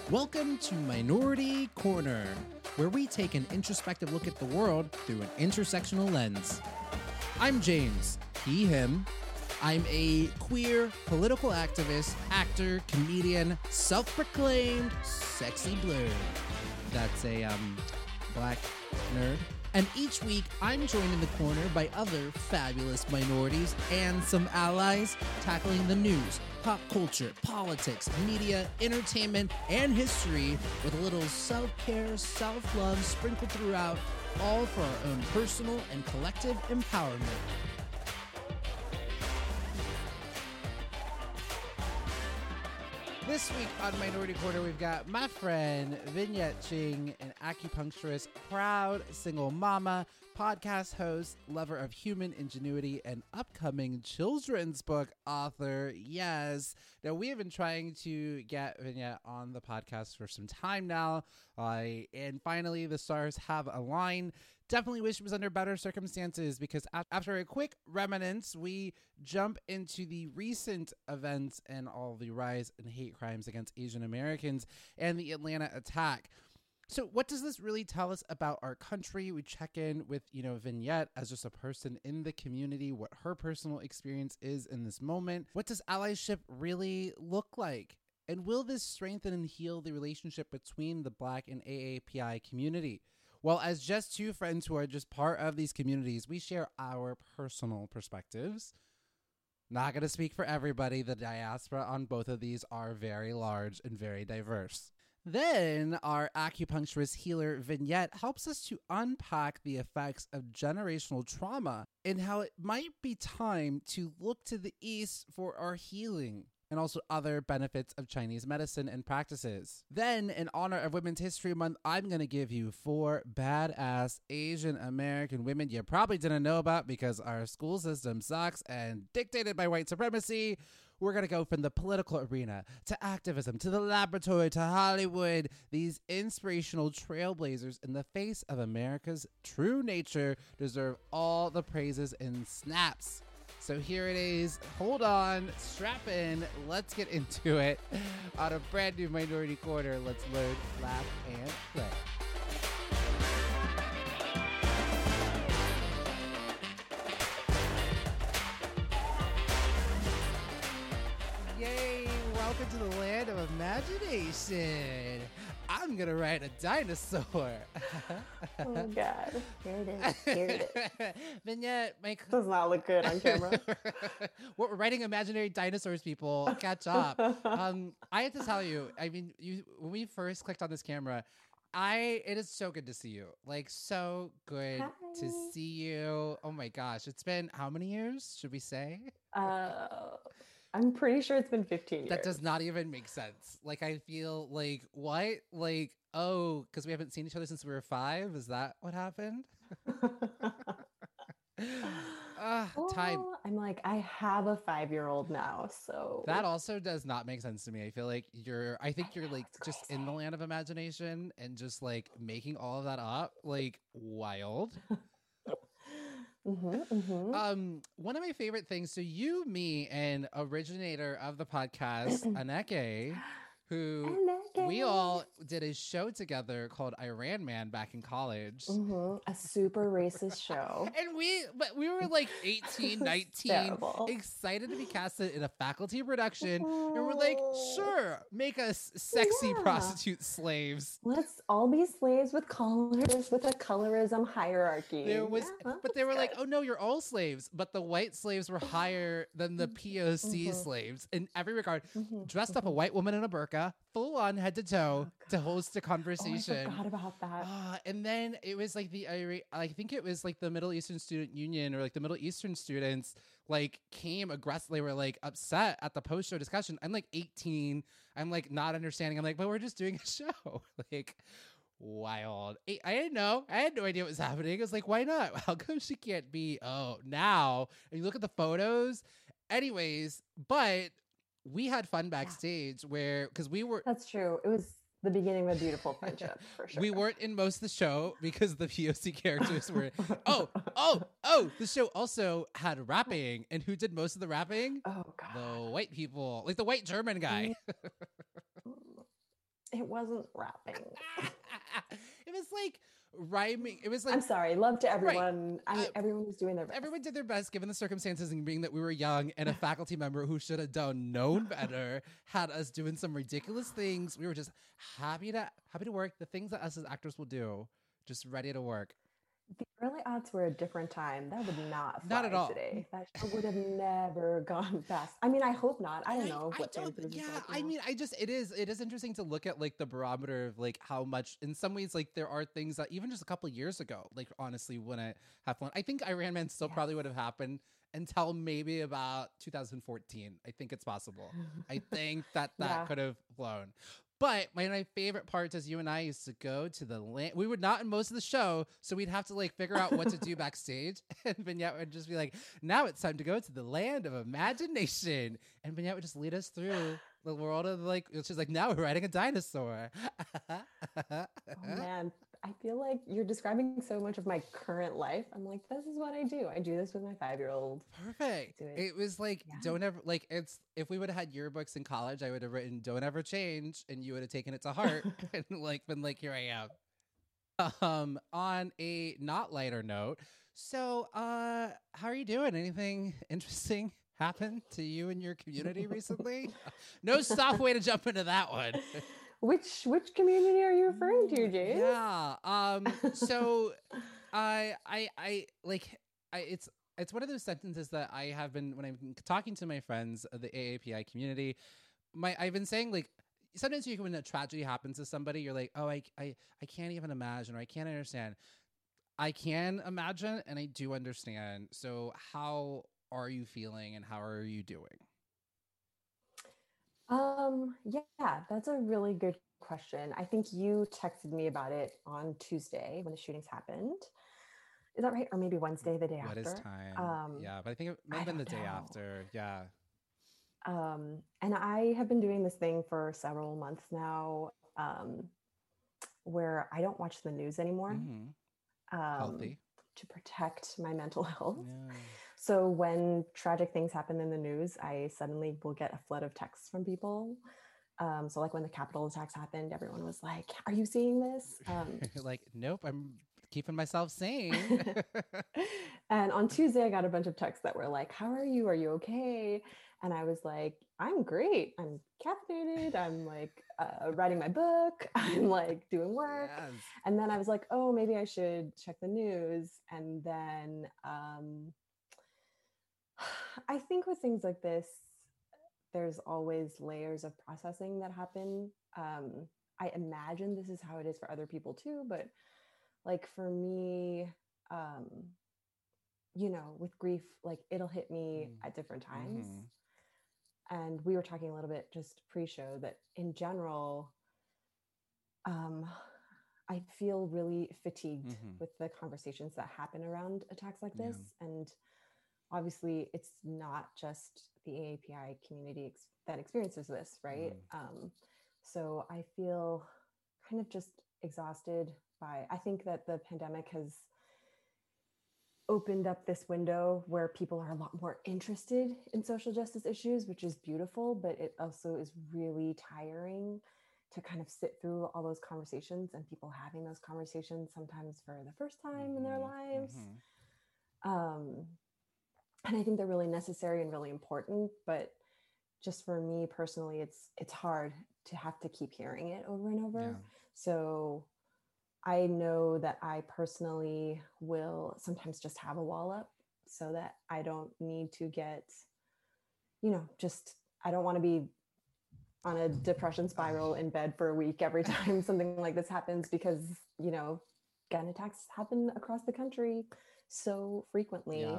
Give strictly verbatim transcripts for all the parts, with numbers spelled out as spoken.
Welcome to Minority Corner, where we take an introspective look at the world through an intersectional lens. I'm James, he, him. I'm a queer political activist, actor, comedian, self-proclaimed sexy blurred. That's a um, black nerd. And each week, I'm joined in the corner by other fabulous minorities and some allies tackling the news, pop culture, politics, media, entertainment, and history with a little self-care, self-love sprinkled throughout, all for our own personal and collective empowerment. This week on Minority Corner, we've got my friend Vignette Ching, an acupuncturist, proud single mama, podcast host, lover of human ingenuity, and upcoming children's book author. Yes. Now, we have been trying to get Vignette on the podcast for some time now, uh, and finally the stars have aligned. Definitely wish it was under better circumstances, because after a quick reminiscence, we jump into the recent events and all the rise in hate crimes against Asian Americans and the Atlanta attack. So what does this really tell us about our country? We check in with, you know, Vignette as just a person in the community, what her personal experience is in this moment. What does allyship really look like? And will this strengthen and heal the relationship between the Black and A A P I community? Well, as just two friends who are just part of these communities, we share our personal perspectives. Not going to speak for everybody. The diaspora on both of these are very large and very diverse. Then our acupuncturist healer Vignette helps us to unpack the effects of generational trauma and how it might be time to look to the East for our healing, and also other benefits of Chinese medicine and practices. Then, in honor of Women's History Month, I'm going to give you four badass Asian American women you probably didn't know about because our school system sucks and dictated by white supremacy. We're going to go from the political arena to activism to the laboratory to Hollywood. These inspirational trailblazers in the face of America's true nature deserve all the praises and snaps. So here it is. Hold on, strap in, let's get into it. On a brand new Minority Corner, let's learn, laugh, and play. Yay, welcome to the land of imagination. I'm gonna ride a dinosaur. Oh God, here it is. Here it is. Vignette, my does not look good on camera. We're writing imaginary dinosaurs, people. Catch up. um, I have to tell you, I mean, you when we first clicked on this camera, I it is so good to see you. Like, so good Hi. to see you. Oh my gosh, it's been how many years? Should we say? Uh, I'm pretty sure it's been fifteen years. That does not even make sense. Like, I feel like, what? Like, oh, because we haven't seen each other since we were five? Is that what happened? uh, well, time. I'm like, I have a five-year-old now, so... That also does not make sense to me. I feel like you're, I think I you're know, like just crazy. in the land of imagination and just like making all of that up. Like, wild. Mm-hmm, mm-hmm. Um, one of my favorite things, so you, me, and originator of the podcast, Aneke, who Aneke. we all did a show together called Iran Man back in college. Mm-hmm. A super racist show. And we, but we were like eighteen, nineteen, Terrible. excited to be casted in a faculty production. And we're like, sure, make us sexy Yeah. prostitute slaves. Let's all be slaves with collars, with a colorism hierarchy. There was, Yeah, but they that's were like, good. oh no, you're all slaves. But the white slaves were higher than the P O C Mhm. slaves in every regard. Mhm, Dressed up a mhm. white woman in a burqa, full on head to toe, Oh, to host a Oh, I conversation. forgot about that. Ah, and then it was like the Ira- I think it was like the Middle Eastern Student Union or like the Middle Eastern students like came aggressively, were like upset at the post show discussion. I'm like eighteen. I'm like not understanding. I'm like, but we're just doing a show. Like, wild. I, I didn't know. I had no idea what was happening. I was like, why not? How come she can't be? Oh, now. And you look at the photos. Anyways, but we had fun backstage where, because we were, That's true. It was the beginning of a beautiful friendship, for sure. we weren't in most of the show because the P O C characters were, oh, oh, oh, the show also had rapping. And who did most of the rapping? Oh, God. The white people, like the white German guy. It wasn't rapping. It was like rhyming. It was like, I'm sorry. Love to right. everyone. I mean, Uh, everyone was doing their best. Everyone did their best given the circumstances, and being that we were young and a faculty member who should have done known better had us doing some ridiculous things. We were just happy to happy to work. The things that us as actors will do, just ready to work. The early aughts were a different time. That would not fly Not at all. today. That show would have never gone past. I mean, I hope not. I don't know I, what I fan don't, cruise is yeah, like I now. mean, I just it is it is interesting to look at like the barometer of like how much in some ways like there are things that even just a couple years ago, like honestly, when I have fun, I think Iron Man still Yes. probably would have happened until maybe about two thousand fourteen. I think it's possible. I think that that Yeah. could have flown. But my, my favorite part is you and I used to go to the land. We were not in most of the show, so we'd have to like figure out what to do backstage. And Vignette would just be like, now it's time to go to the land of imagination. And Vignette would just lead us through the world of like, she's like, now we're riding a dinosaur. Oh man, I feel like you're describing so much of my current life. I'm like, this is what I do. I do this with my five-year-old. Perfect. Do it. It was like, Yeah. don't ever, like, it's, if we would have had yearbooks in college, I would have written, don't ever change. And you would have taken it to heart and like been like, here I am. Um, on a not lighter note. So, uh, how are you doing? Anything interesting happened to you and your community recently? No soft way to jump into that one. Which which community are you referring to, James? Yeah. Um. So, I I I like I it's it's one of those sentences that I have been when I'm talking to my friends of the A A P I community. My I've been saying like sometimes you can, when a tragedy happens to somebody, you're like, oh, I I I can't even imagine or I can't understand. I can imagine and I do understand. So, how are you feeling and how are you doing? Um, yeah, that's a really good question. I think you texted me about it on Tuesday when the shootings happened. Is that right? Or maybe Wednesday, the day What after? is time? Um, Yeah, but I think it might I have been the don't day know. after. Yeah. Um, and I have been doing this thing for several months now, um, where I don't watch the news anymore, Mhm. um, Healthy. to protect my mental health. Yeah. So when tragic things happen in the news, I suddenly will get a flood of texts from people. Um, so like when the Capitol attacks happened, everyone was like, "Are you seeing this?" Um, Like, nope, I'm keeping myself sane. and on Tuesday, I got a bunch of texts that were like, "How are you? Are you okay?" And I was like, "I'm great. I'm caffeinated. I'm like uh, writing my book. I'm like doing work." Yes. And then I was like, "Oh, maybe I should check the news." And then um, I think with things like this, there's always layers of processing that happen. Um, I imagine this is how it is for other people too, but like for me, um, you know, with grief, like it'll hit me Mm. at different times. Mhm. And we were talking a little bit just pre-show that in general, um, I feel really fatigued Mhm. with the conversations that happen around attacks like Yeah. this. And obviously it's not just the A A P I community ex- that experiences this, right? Mhm. Um, so I feel kind of just exhausted by, I think that the pandemic has opened up this window where people are a lot more interested in social justice issues, which is beautiful, but it also is really tiring to kind of sit through all those conversations and people having those conversations sometimes for the first time in their Mhm. lives. Mhm. Um, and I think they're really necessary and really important, but just for me personally, it's it's hard to have to keep hearing it over and over. Yeah. So I know that I personally will sometimes just have a wall up so that I don't need to get, you know, just, I don't want to be on a depression spiral in bed for a week every time something like this happens, because, you know, gun attacks happen across the country so frequently. Yeah.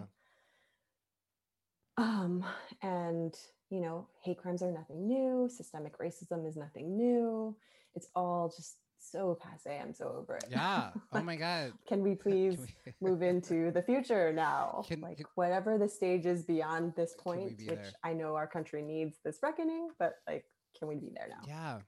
Um, and, you know, hate crimes are nothing new. Systemic racism is nothing new. It's all just so passe. I'm so over it. Yeah. Oh Like, my God. can we please Can we, move into the future now? Can- like can- whatever the stage is beyond this Can we point, be which there? I know our country needs this reckoning, but like, can we be there now? Yeah.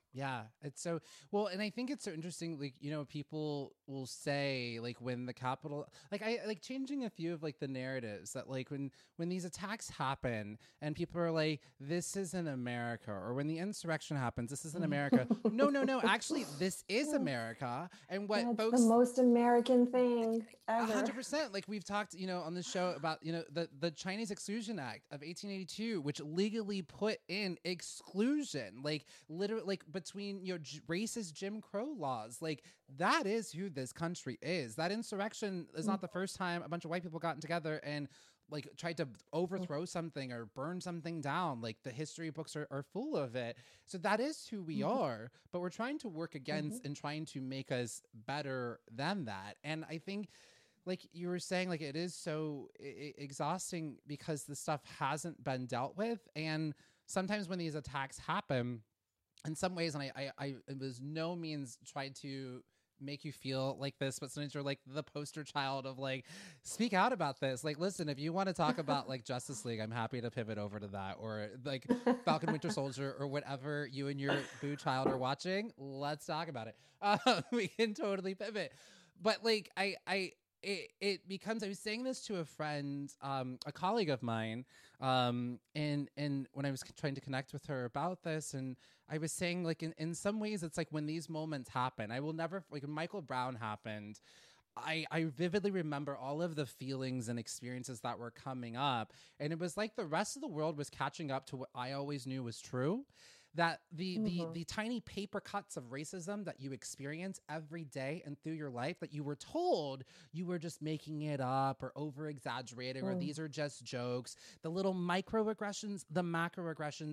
Yeah, it's so well, and I think it's so interesting. Like, you know, people will say, like, when the Capitol, like, I like changing a few of like the narratives that, like, when when these attacks happen and people are like, "This isn't America," or when the insurrection happens, "This isn't America." No, no, no. Actually, this is America, and what That's folks the most American thing A ever. hundred percent. Like we've talked, you know, on this show about, you know, the, the Chinese Exclusion Act of eighteen eighty-two, which legally put in exclusion, like literally, like between, you know, j- racist Jim Crow laws. Like that is who this country is. That insurrection is not the first time a bunch of white people gotten together and like tried to overthrow something or burn something down. Like the history books are, are full of it. So that is who we Mhm. are, but we're trying to work against Mhm. and trying to make us better than that. And I think, like you were saying, like it is so I- exhausting because the stuff hasn't been dealt with. And sometimes when these attacks happen, in some ways, and I, I, I it was no means trying to make you feel like this, but sometimes you're like the poster child of like, speak out about this. Like, listen, if you want to talk about like Justice League, I'm happy to pivot over to that, or like Falcon Winter Soldier, or whatever you and your boo child are watching. Let's talk about it. Uh, we can totally pivot. But like, I, I, it, it becomes, I was saying this to a friend, um, a colleague of mine, um, and, and when I was trying to connect with her about this, and I was saying, like, in, in some ways, it's like when these moments happen, I will never, like, when Michael Brown happened, I, I vividly remember all of the feelings and experiences that were coming up. And it was like the rest of the world was catching up to what I always knew was true. That the, the Mhm. the tiny paper cuts of racism that you experience every day and through your life that you were told you were just making it up or over exaggerating, or Mm. these are just jokes, the little microaggressions, the macroaggressions,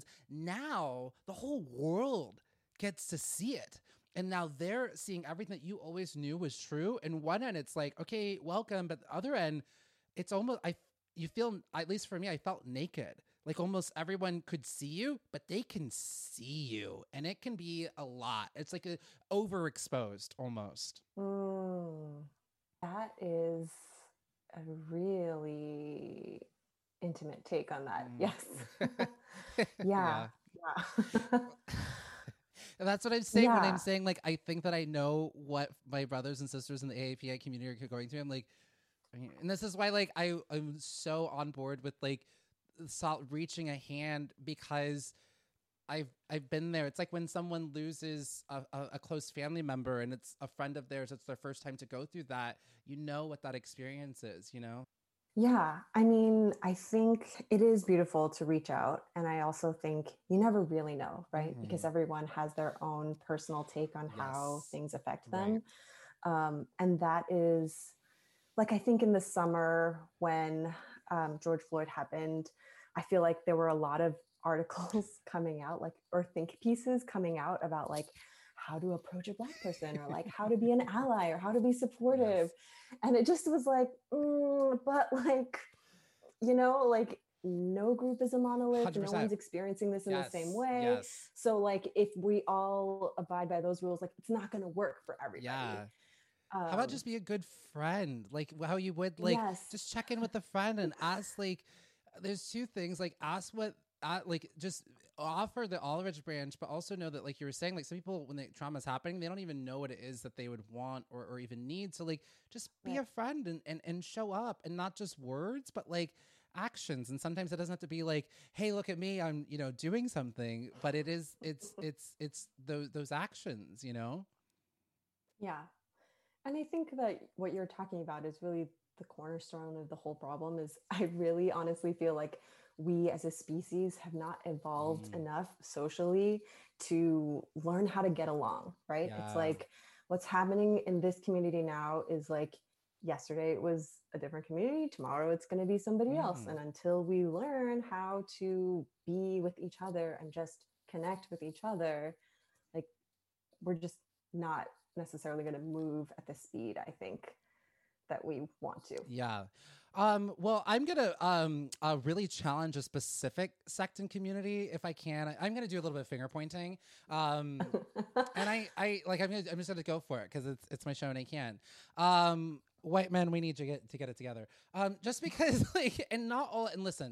now the whole world gets to see it. And now they're seeing everything that you always knew was true. And one end, it's like, okay, welcome. But the other end, it's almost, I, you feel, at least for me, I felt naked. Like almost everyone could see you, but they can see you. And it can be a lot. It's like a overexposed almost. Mm. That is a really intimate take on that. Mm. Yes. Yeah. Yeah. And that's what I'm saying when I'm Yeah. saying, like, I think that I know what my brothers and sisters in the A A P I community are going through. I'm like, I mean, and this is why, like, I, I'm so on board with, like, sol- reaching a hand, because I've I've been there. It's like when someone loses a, a, a close family member and it's a friend of theirs, it's their first time to go through that. You know what that experience is, you know? Yeah. I mean, I think it is beautiful to reach out. And I also think you never really know, right? Mhm. Because everyone has their own personal take on how Yes. things affect Right. them. Um, and that is like, I think in the summer when um, George Floyd happened, I feel like there were a lot of articles coming out, like, or think pieces coming out about like how to approach a Black person, or like how to be an ally, or how to be supportive. Yes. And it just was like, mm, but like, you know, like no group is a monolith. one hundred No percent. one's experiencing this in Yes. the same way. Yes. So like if we all abide by those rules, like it's not going to work for everybody. Yeah. Um, How about just be a good friend? Like how you would, like, yes. just check in with a friend and ask, like, there's two things, like ask what, uh, like just offer the olive branch, but also know that, like you were saying, like some people, when the trauma is happening, they don't even know what it is that they would want or, or even need. So like, just be Right. a friend and, and, and show up, and not just words, but like actions. And sometimes it doesn't have to be like, hey, look at me, I'm, you know, doing something, but it is, it's, it's, it's those, those actions, you know? Yeah. And I think that what you're talking about is really the cornerstone of the whole problem. Is I really honestly feel like we as a species have not evolved Mm. enough socially to learn how to get along, right? Yeah. It's like what's happening in this community now is like yesterday it was a different community, tomorrow it's going to be somebody else. Mhm. And until we learn how to be with each other and just connect with each other, like we're just not necessarily going to move at the speed I think that we want to. Yeah. Um, well, I'm gonna um, uh, really challenge a specific sect and community if I can. I, I'm gonna do a little bit of finger pointing, um, and I, I like I'm gonna I'm just gonna go for it because it's it's my show and I can. Um, white men, we need to get to get it together. Um, just because like, and not all. And listen,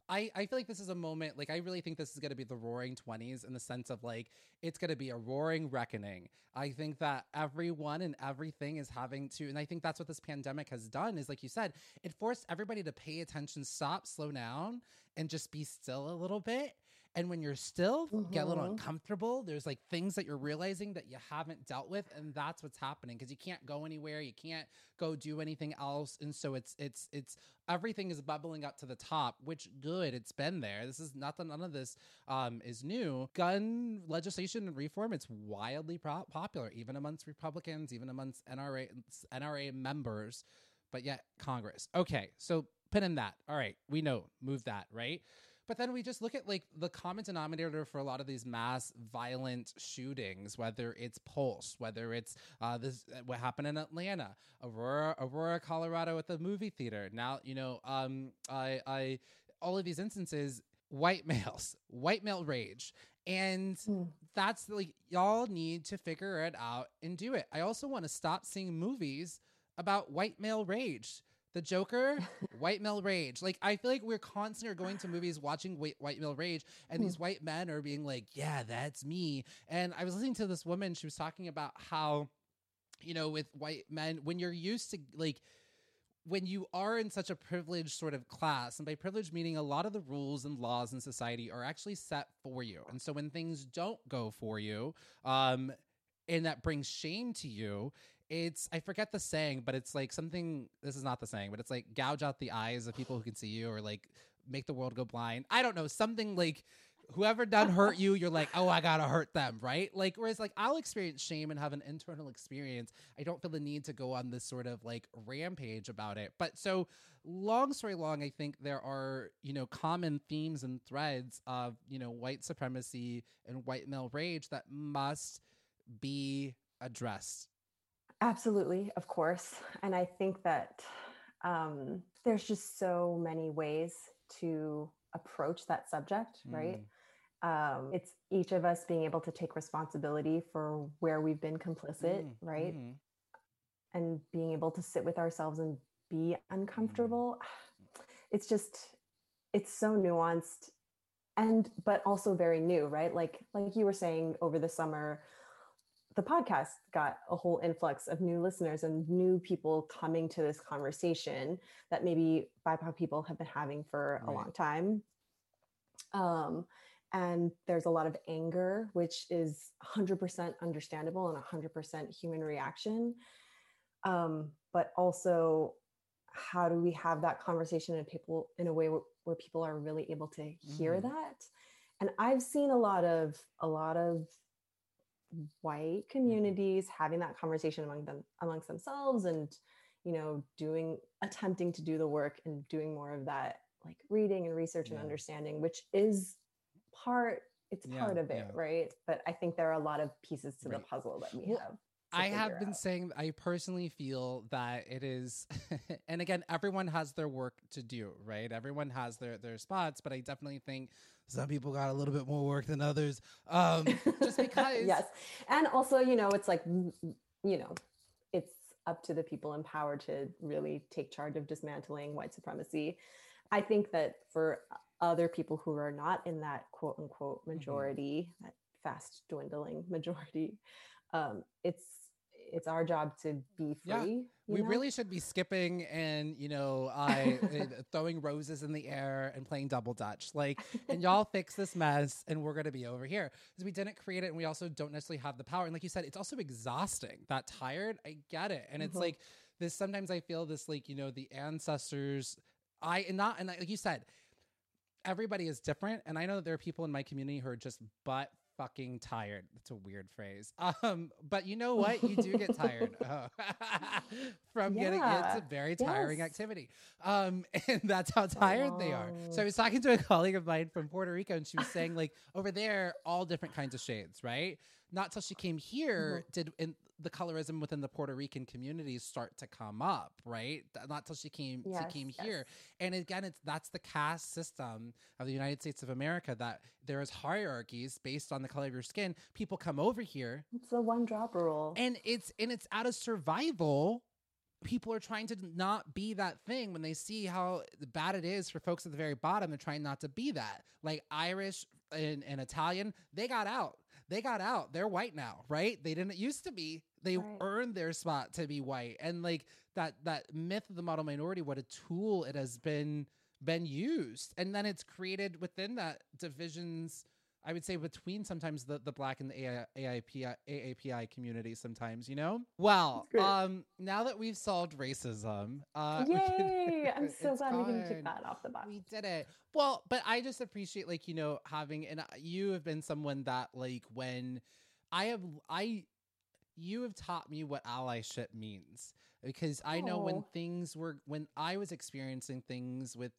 I, I feel like this is a moment, like, I really think this is going to be the roaring twenties in the sense of, like, it's going to be a roaring reckoning. I think that everyone and everything is having to, and I think that's what this pandemic has done is, like you said, it forced everybody to pay attention, stop, slow down, and just be still a little bit. And when you're still, Mm-hmm. get a little uncomfortable. There's like things that you're realizing that you haven't dealt with, and that's what's happening because you can't go anywhere, you can't go do anything else, and so it's it's it's everything is bubbling up to the top. Which good, it's been there. This is not that none of this um, is new. Gun legislation and reform, it's wildly pro- popular, even amongst Republicans, even amongst N R A N R A members, but yet Congress. Okay, so pin in that. All right, we know, move that right. But then we just look at like the common denominator for a lot of these mass violent shootings, whether it's Pulse, whether it's uh, this what happened in Atlanta, Aurora, Aurora, Colorado at the movie theater. Now, you know, um, I, I, all of these instances, white males, white male rage. And mm. that's like, y'all need to figure it out and do it. I also want to stop seeing movies about white male rage. The Joker, white male rage. Like, I feel like we're constantly are going to movies watching white, white male rage, and these white men are being like, yeah, that's me. And I was listening to this woman, she was talking about how, you know, with white men, when you're used to, like, when you are in such a privileged sort of class, and by privilege meaning a lot of the rules and laws in society are actually set for you. And so when things don't go for you, um, and that brings shame to you, it's, I forget the saying, but it's like something, this is not the saying, but it's like gouge out the eyes of people who can see you, or like make the world go blind. I don't know, something like whoever done hurt you, you're like, oh, I gotta hurt them, right? Like, whereas like I'll experience shame and have an internal experience. I don't feel the need to go on this sort of like rampage about it. But so long story long, I think there are, you know, common themes and threads of, you know, white supremacy and white male rage that must be addressed. Absolutely, of course. And I think that um, there's just so many ways to approach that subject, right? Mm. Um, it's each of us being able to take responsibility for where we've been complicit, mm. right? Mm. And being able to sit with ourselves and be uncomfortable. Mm. It's just, it's so nuanced and, but also very new, right? Like, like you were saying, over the summer, the podcast got a whole influx of new listeners and new people coming to this conversation that maybe B I P O C people have been having for right. a long time. Um, and there's a lot of anger, which is one hundred percent understandable and one hundred percent human reaction. Um, but also, how do we have that conversation in people in a way where, where people are really able to hear mm. that? And I've seen a lot of a lot of white communities having that conversation among them amongst themselves, and you know, doing attempting to do the work and doing more of that, like reading and research yeah. and understanding, which is part it's yeah, part of it, yeah. right? But I think there are a lot of pieces to right. the puzzle that we well, have. I have been out. saying, I personally feel that it is, and again, everyone has their work to do, right? Everyone has their, their spots, but I definitely think some people got a little bit more work than others. Um, just because. Yes. And also, you know, it's like, you know, it's up to the people in power to really take charge of dismantling white supremacy. I think that for other people who are not in that quote unquote majority, mm-hmm. that fast dwindling majority, um, it's, it's our job to be free. Yeah. We know? really should be skipping and, you know, I throwing roses in the air and playing double dutch. Like, and y'all fix this mess and we're going to be over here. Because we didn't create it and we also don't necessarily have the power. And like you said, it's also exhausting. That tired, I get it. And mm-hmm. it's like this, sometimes I feel this, like, you know, the ancestors, I, and not, and like you said, everybody is different. And I know that there are people in my community who are just butt fucking tired. That's a weird phrase. Um, but you know what? You do get tired uh, from yeah. getting, it's a very tiring yes. activity. Um, and that's how tired oh. they are. So I was talking to a colleague of mine from Puerto Rico, and she was saying, like, over there, all different kinds of shades, right? Not till she came here mm-hmm. did in, the colorism within the Puerto Rican communities start to come up, right? Not till she came yes, she came yes. here. And again, it's that's the caste system of the United States of America, that there is hierarchies based on the color of your skin. People come over here. It's the one drop rule. And it's and it's out of survival people are trying to not be that thing when they see how bad it is for folks at the very bottom. They're trying not to be that. Like Irish and, and Italian, they got out. They got out. They're white now, right? They didn't used to be. They right. earned their spot to be white. And like that that myth of the model minority, what a tool it has been been used. And then it's created within that divisions, I would say, between sometimes the, the Black and the A I P I, A A P I community sometimes, you know? Well, um, now that we've solved racism. Uh, Yay! Can, I'm so glad fine. we can kick that off the box. We did it. Well, but I just appreciate, like, you know, having, and you have been someone that, like, when I have, I, you have taught me what allyship means. Because I know oh. when things were, when I was experiencing things with,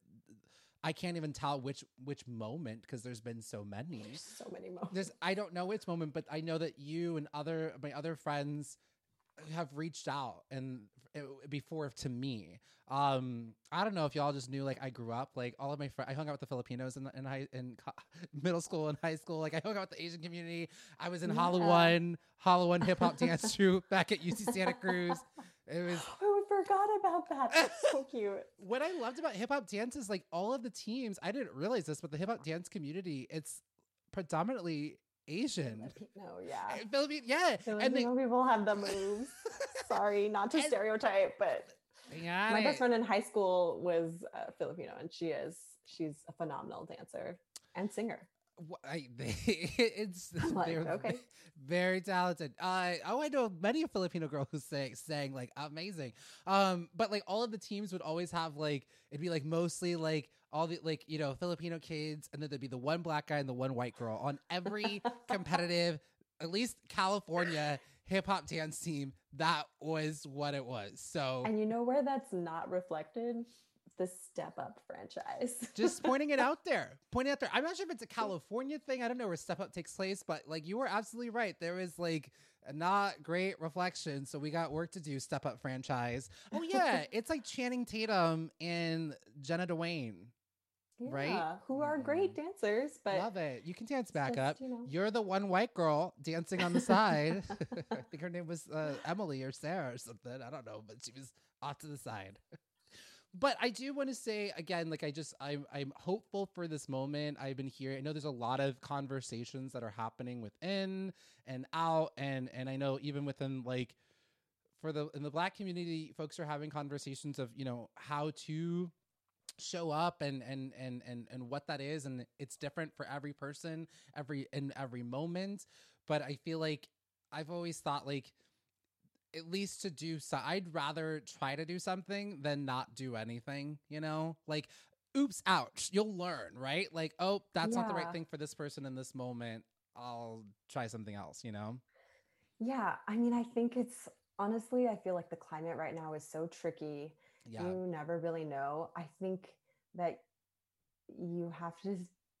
I can't even tell which which moment because there's been so many. There's so many moments. There's, I don't know which moment, but I know that you and other my other friends have reached out and uh, before to me. Um, I don't know if y'all just knew, like, I grew up, like, all of my friends, I hung out with the Filipinos in, in high in co- middle school and high school. Like, I hung out with the Asian community. I was in yeah. Hollywood, Hollywood hip hop dance troupe back at U C Santa Cruz. It was. Oh, I forgot about that. That's so cute. What I loved about hip hop dance is, like, all of the teams. I didn't realize this, but the hip hop dance community, it's predominantly Asian. No, yeah. Filipino, yeah. Filipino and they, people have the moves. Sorry, not to and, stereotype, but yeah, my best friend in high school was uh, Filipino, and she is she's a phenomenal dancer and singer. I, they, it's like, they're okay. very talented. Uh, oh, I know many a Filipino girl who sang, sang like amazing. Um, but like all of the teams would always have like, it'd be like mostly like all the like, you know, Filipino kids. And then there'd be the one black guy and the one white girl on every competitive, at least California hip hop dance team. That was what it was. So, and you know where that's not reflected? The Step Up franchise. Just pointing it out there, pointing out there. I'm not sure if it's a California thing. I don't know where Step Up takes place, but like you were absolutely right. There is like a not great reflection. So we got work to do. Step Up franchise. Oh yeah. It's like Channing Tatum and Jenna Dwayne. Yeah, right? Who are great dancers, but love it. You can dance back just, up. You know. You're the one white girl dancing on the side. I think her name was uh, Emily or Sarah or something. I don't know, but she was off to the side. But I do want to say again, like I just, I'm, I'm hopeful for this moment. I've been here. I know there's a lot of conversations that are happening within and out, and and I know even within like for the in the Black community, folks are having conversations of you know how to show up and and and and and what that is, and it's different for every person, every in every moment. But I feel like I've always thought like. At least to do so, I'd rather try to do something than not do anything, you know, like, oops, ouch, you'll learn, right? Like, oh, that's yeah. not the right thing for this person in this moment. I'll try something else, you know? Yeah. I mean, I think it's honestly, I feel like the climate right now is so tricky. Yeah. You never really know. I think that you have to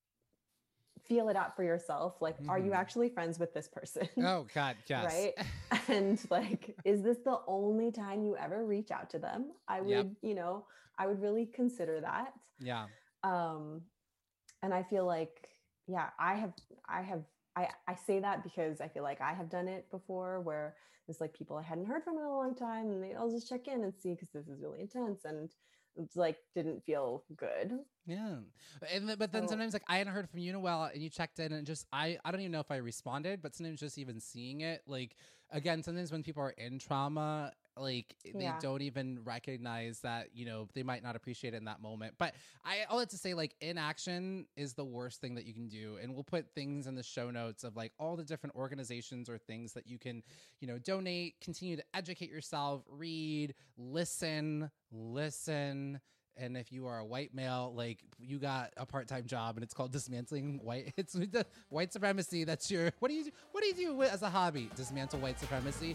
feel it out for yourself. Like, mm-hmm. are you actually friends with this person? Oh God, yes. Right. And like, is this the only time you ever reach out to them? I would, yep. you know, I would really consider that. Yeah. Um, and I feel like, yeah, I have, I have, I, I say that because I feel like I have done it before where there's like people I hadn't heard from in a long time and they, I'll just check in and see, because this is really intense. And it's like, didn't feel good. Yeah. And th- but then so, sometimes like I hadn't heard from you in a while and you checked in and just, I, I don't even know if I responded, but sometimes just even seeing it, like, again, sometimes when people are in trauma, like they yeah. don't even recognize that, you know, they might not appreciate it in that moment. But I all have to say, like, inaction is the worst thing that you can do. And we'll put things in the show notes of like all the different organizations or things that you can, you know, donate, continue to educate yourself, read, listen, listen. And if you are a white male, like you got a part-time job and it's called dismantling white, it's the white supremacy. That's your, what do you do? What do you do as a hobby? Dismantle white supremacy.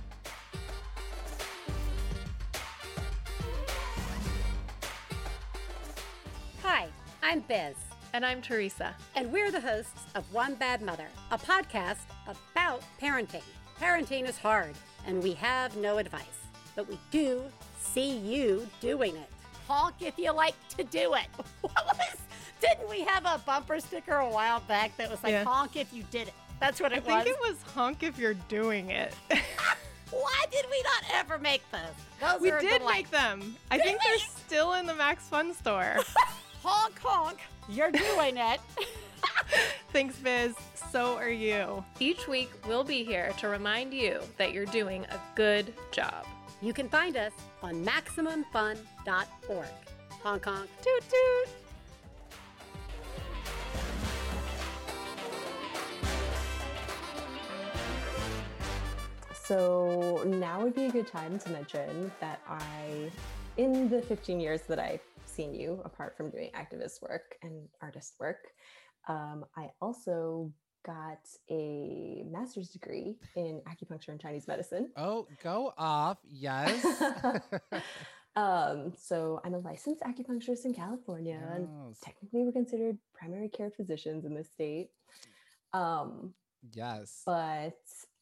Hi, I'm Biz. And I'm Teresa. And we're the hosts of One Bad Mother, a podcast about parenting. Parenting is hard, and we have no advice, but we do see you doing it. Honk if you like to do it. What was, didn't we have a bumper sticker a while back that was like, yeah. honk if you did it? That's what it I was. I think it was honk if you're doing it. Why did we not ever make this? Those We are a did delight. make them. I think they're still in the Max Fun store. Honk, honk. You're doing it. Thanks, Biz. So are you. Each week, we'll be here to remind you that you're doing a good job. You can find us on maximum fun dot org. Honk, honk. Toot toot. So now would be a good time to mention that I, in the fifteen years that I've seen you, apart from doing activist work and artist work, um, I also got a master's degree in acupuncture and Chinese medicine. Oh, go off. Yes. um, so I'm a licensed acupuncturist in California, and Yes. technically we're considered primary care physicians in this state. Um, Yes. but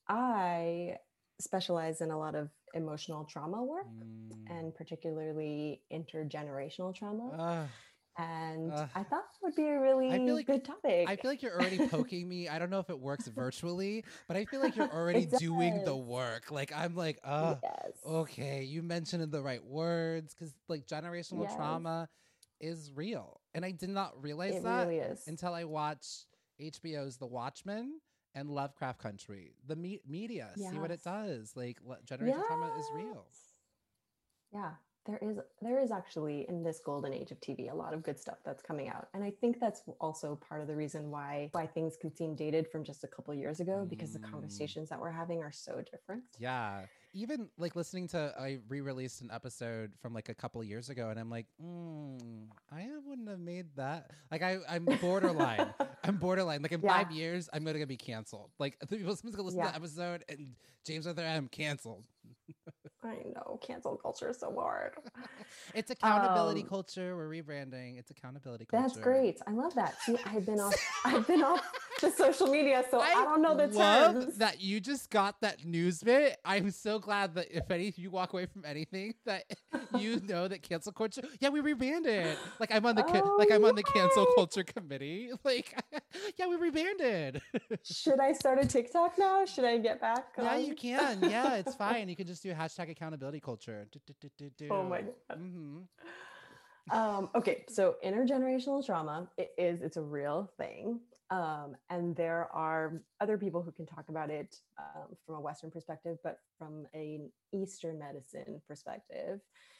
I specialize in a lot of emotional trauma work, Mm. and particularly intergenerational trauma. Ugh. and ugh. I thought that would be a really I feel like- good topic. I feel like you're already poking me. I don't know if it works virtually, but I feel like you're already It doing the does. work. Like I'm like, uh, yes. okay, you mentioned the right words because like generational Yes. trauma is real, and I did not realize It that really is. until I watched H B O's The Watchmen and Lovecraft Country. The me- media, see what it Yes. does. Like le- generational trauma is real. Yes. Yeah, there is there is actually in this golden age of T V a lot of good stuff that's coming out, and I think that's also part of the reason why why things can seem dated from just a couple years ago, because the Mm. conversations that we're having are so different. Yeah. Even like listening to, I re-released an episode from like a couple years ago, and I'm like, mm, I wouldn't have made that. Like I, I'm borderline. I'm borderline. Like in Yeah. five years, I'm gonna be canceled. Like people, someone's gonna listen to Yeah. the episode, and James Arthur, I'm canceled. I know, cancel culture is so hard. It's accountability Um, culture. We're rebranding. It's accountability culture. That's great. I love that. See, I've been off I've been off the social media, so I, don't know the love terms. that you just got that news bit. I'm so glad that if any you walk away from anything that you know that cancel culture. Yeah, we rebranded. Like I'm on the ca- Oh, like I'm on the cancel yay. culture committee. Like yeah, we rebranded. Should I start a TikTok now? Should I get back? Yeah, on? you can. Yeah, it's fine. You can just do hashtag accountability culture. Do, do, do, do, do. Oh my God. Mm-hmm. Um, okay, so intergenerational trauma, it is, it's a real thing. Um, and there are other people who can talk about it um, from a Western perspective, but from an Eastern medicine perspective,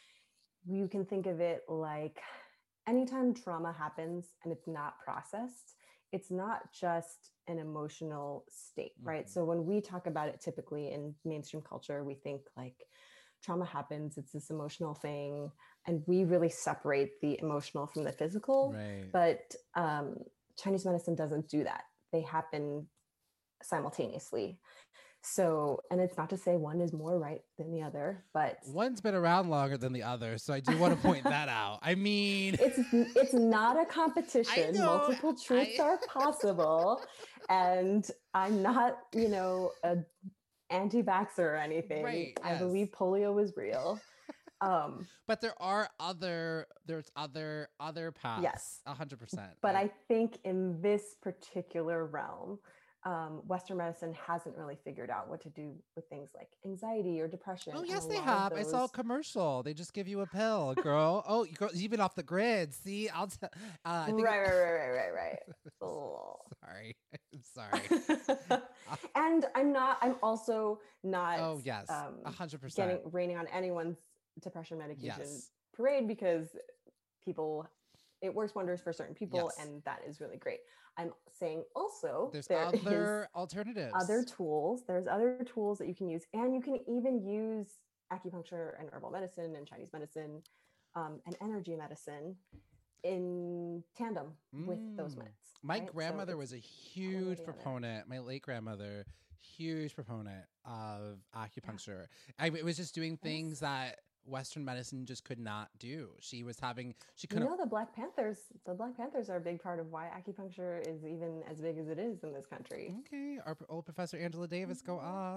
you can think of it like anytime trauma happens and it's not processed, it's not just an emotional state, right? Mhm. So when we talk about it typically in mainstream culture, we think like trauma happens, it's this emotional thing, and we really separate the emotional from the physical. Right. But um, Chinese medicine doesn't do that. They happen simultaneously. So, and it's not to say one is more right than the other, but One's been around longer than the other, so I do want to point that out. I mean, it's it's not a competition. know, Multiple truths I- are possible, and I'm not, you know, a anti-vaxxer or anything. Right, I yes. believe polio was real. Um, but there are other there's other other paths. Yes. A hundred percent. but Like, I think in this particular realm, um, Western medicine hasn't really figured out what to do with things like anxiety or depression. Oh and yes, a they lot have. of I saw a those- commercial. They just give you a pill, girl. Oh, you girl, even off the grid. See, I'll. T- uh, I think Right, right, right, right, right, right. Oh. Sorry, I'm sorry. And I'm not. I'm also not. Oh yes, a um, hundred percent. getting raining on anyone's depression medication Yes. parade, because people, it works wonders for certain people, Yes. and that is really great. I'm saying also There's there is other alternatives. other tools. There's other tools that you can use, and you can even use acupuncture and herbal medicine and Chinese medicine um, and energy medicine in tandem with those Mm. meds. My right? So grandmother it's was a one or huge the other. proponent. My late grandmother, huge proponent of acupuncture. I it was just doing things that Western medicine just could not do. She was having she You couldn't. know, the Black Panthers. The Black Panthers are a big part of why acupuncture is even as big as it is in this country. Okay, our p- old Professor Angela Davis, go off.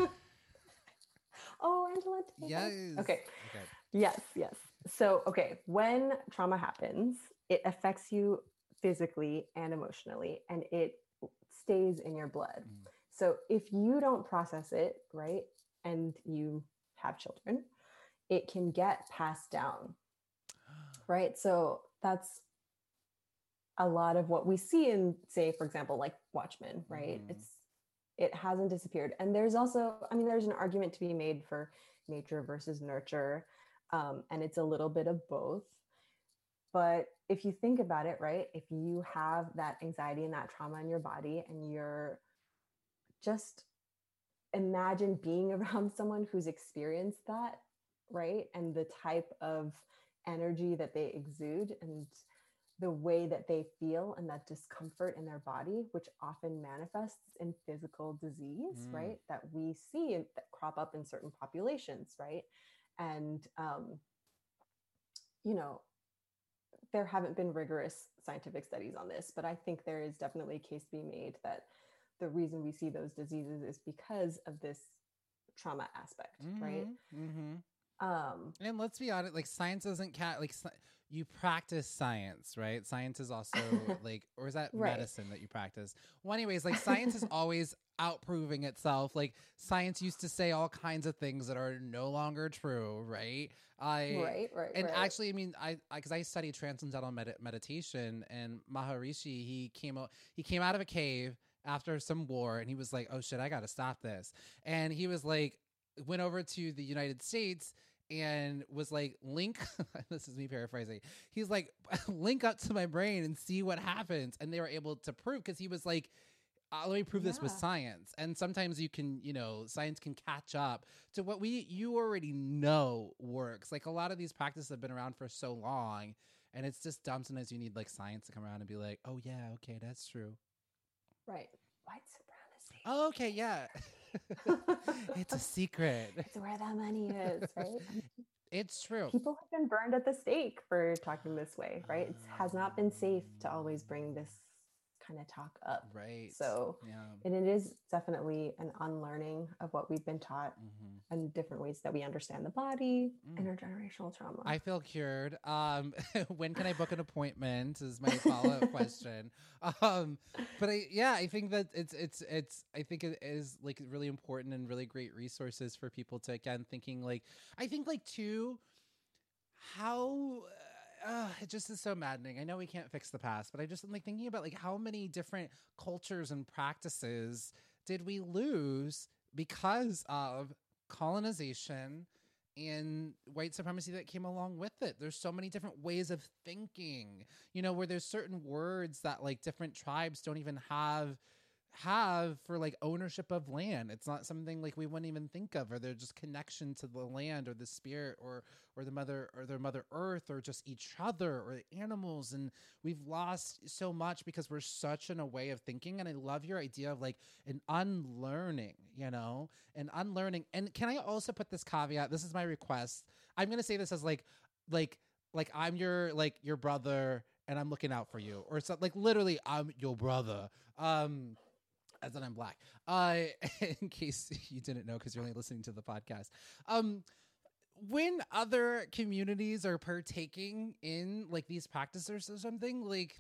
Oh, Angela. Davis. Yes. Okay. Okay. Yes, yes. So, okay, when trauma happens, it affects you physically and emotionally, and it stays in your blood. Mm. So, if you don't process it, right, and you have children, it can get passed down, right? So that's a lot of what we see in, say, for example, like Watchmen, right? Mm-hmm. It's it hasn't disappeared. And there's also, I mean, there's an argument to be made for nature versus nurture, um, and it's a little bit of both. But if you think about it, right, if you have that anxiety and that trauma in your body, and you're just imagine being around someone who's experienced that, right, and the type of energy that they exude and the way that they feel and that discomfort in their body, which often manifests in physical disease, Mm. right? That we see and that crop up in certain populations, right? And, um, you know, there haven't been rigorous scientific studies on this, but I think there is definitely a case to be made that the reason we see those diseases is because of this trauma aspect, Mm-hmm. right? Mm-hmm. Um, And let's be honest, like science doesn't cat like sci- you practice science, right? Science is also like, or is that Right. medicine that you practice? Well, anyways, like science is always outproving itself. Like science used to say all kinds of things that are no longer true, right? I right, right, and right. actually, I mean, I because I, I studied transcendental med- meditation, and Maharishi he came out he came out of a cave after some war, and he was like, "Oh shit, I got to stop this," and he was like, went over to the United States and was like, link, this is me paraphrasing. He's like, link up to my brain and see what happens. And they were able to prove, because he was like, uh, let me prove this with Yeah. science. And sometimes you can, you know, science can catch up to what we, you already know works. Like a lot of these practices have been around for so long, and it's just dumb. Sometimes you need like science to come around and be like, oh yeah, okay, that's true. Right. White supremacy. Oh, okay, yeah. It's a secret. It's where the money is, right? It's true. People have been burned at the stake for talking this way, right? It has not been safe to always bring this kind of talk up. Right. So, yeah. and it is definitely an unlearning of what we've been taught Mm-hmm. and different ways that we understand the body, Mm. intergenerational trauma. I feel cured. Um, when can I book an appointment? Is my follow up question. Um, but I, yeah, I think that it's it's it's. I think it is like really important and really great resources for people to, again, thinking like, I think like too, how. Uh, it just is so maddening. I know we can't fix the past, but I just am like thinking about like how many different cultures and practices did we lose because of colonization and white supremacy that came along with it. There's so many different ways of thinking, you know, where there's certain words that like different tribes don't even have have for like ownership of land. It's not something like we wouldn't even think of, or they're just connection to the land or the spirit or or the mother or their mother earth or just each other or the animals. And we've lost so much because we're such in a way of thinking. And I love your idea of like an unlearning, you know, an unlearning. And can I also put this caveat? This is my request. I'm gonna say this as like like like I'm your like your brother and I'm looking out for you, or so like literally I'm your brother. Um as in I'm black, uh, in case you didn't know, because you're only listening to the podcast. Um, when other communities are partaking in like these practices or something, like,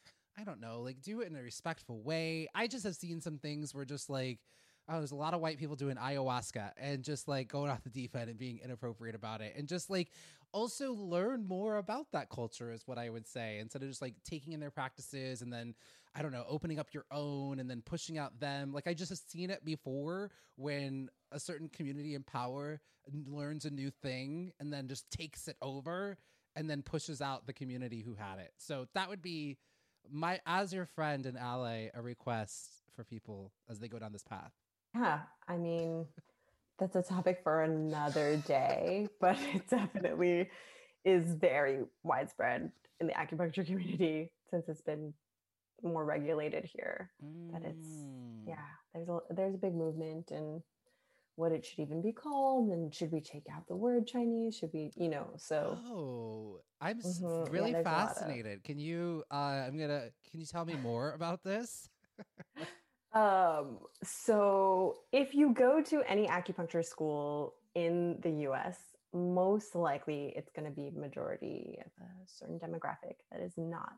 I don't know, like do it in a respectful way. I just have seen some things where just like, oh, there's a lot of white people doing ayahuasca and just like going off the deep end and being inappropriate about it. And just like also learn more about that culture is what I would say, instead of just like taking in their practices and then, I don't know, opening up your own and then pushing out them. Like I just have seen it before when a certain community in power learns a new thing and then just takes it over and then pushes out the community who had it. So that would be my, as your friend and ally, a request for people as they go down this path. Yeah, I mean, that's a topic for another day, but it definitely is very widespread in the acupuncture community since it's been more regulated here. Mm. That it's, yeah, there's a there's a big movement and what it should even be called, and should we take out the word Chinese? Should we, you know? So oh, I'm mm-hmm. really yeah, fascinated. Of... Can you? Uh, I'm gonna. Can you tell me more about this? Um, so if you go to any acupuncture school in the U S, most likely it's going to be majority of a certain demographic that is not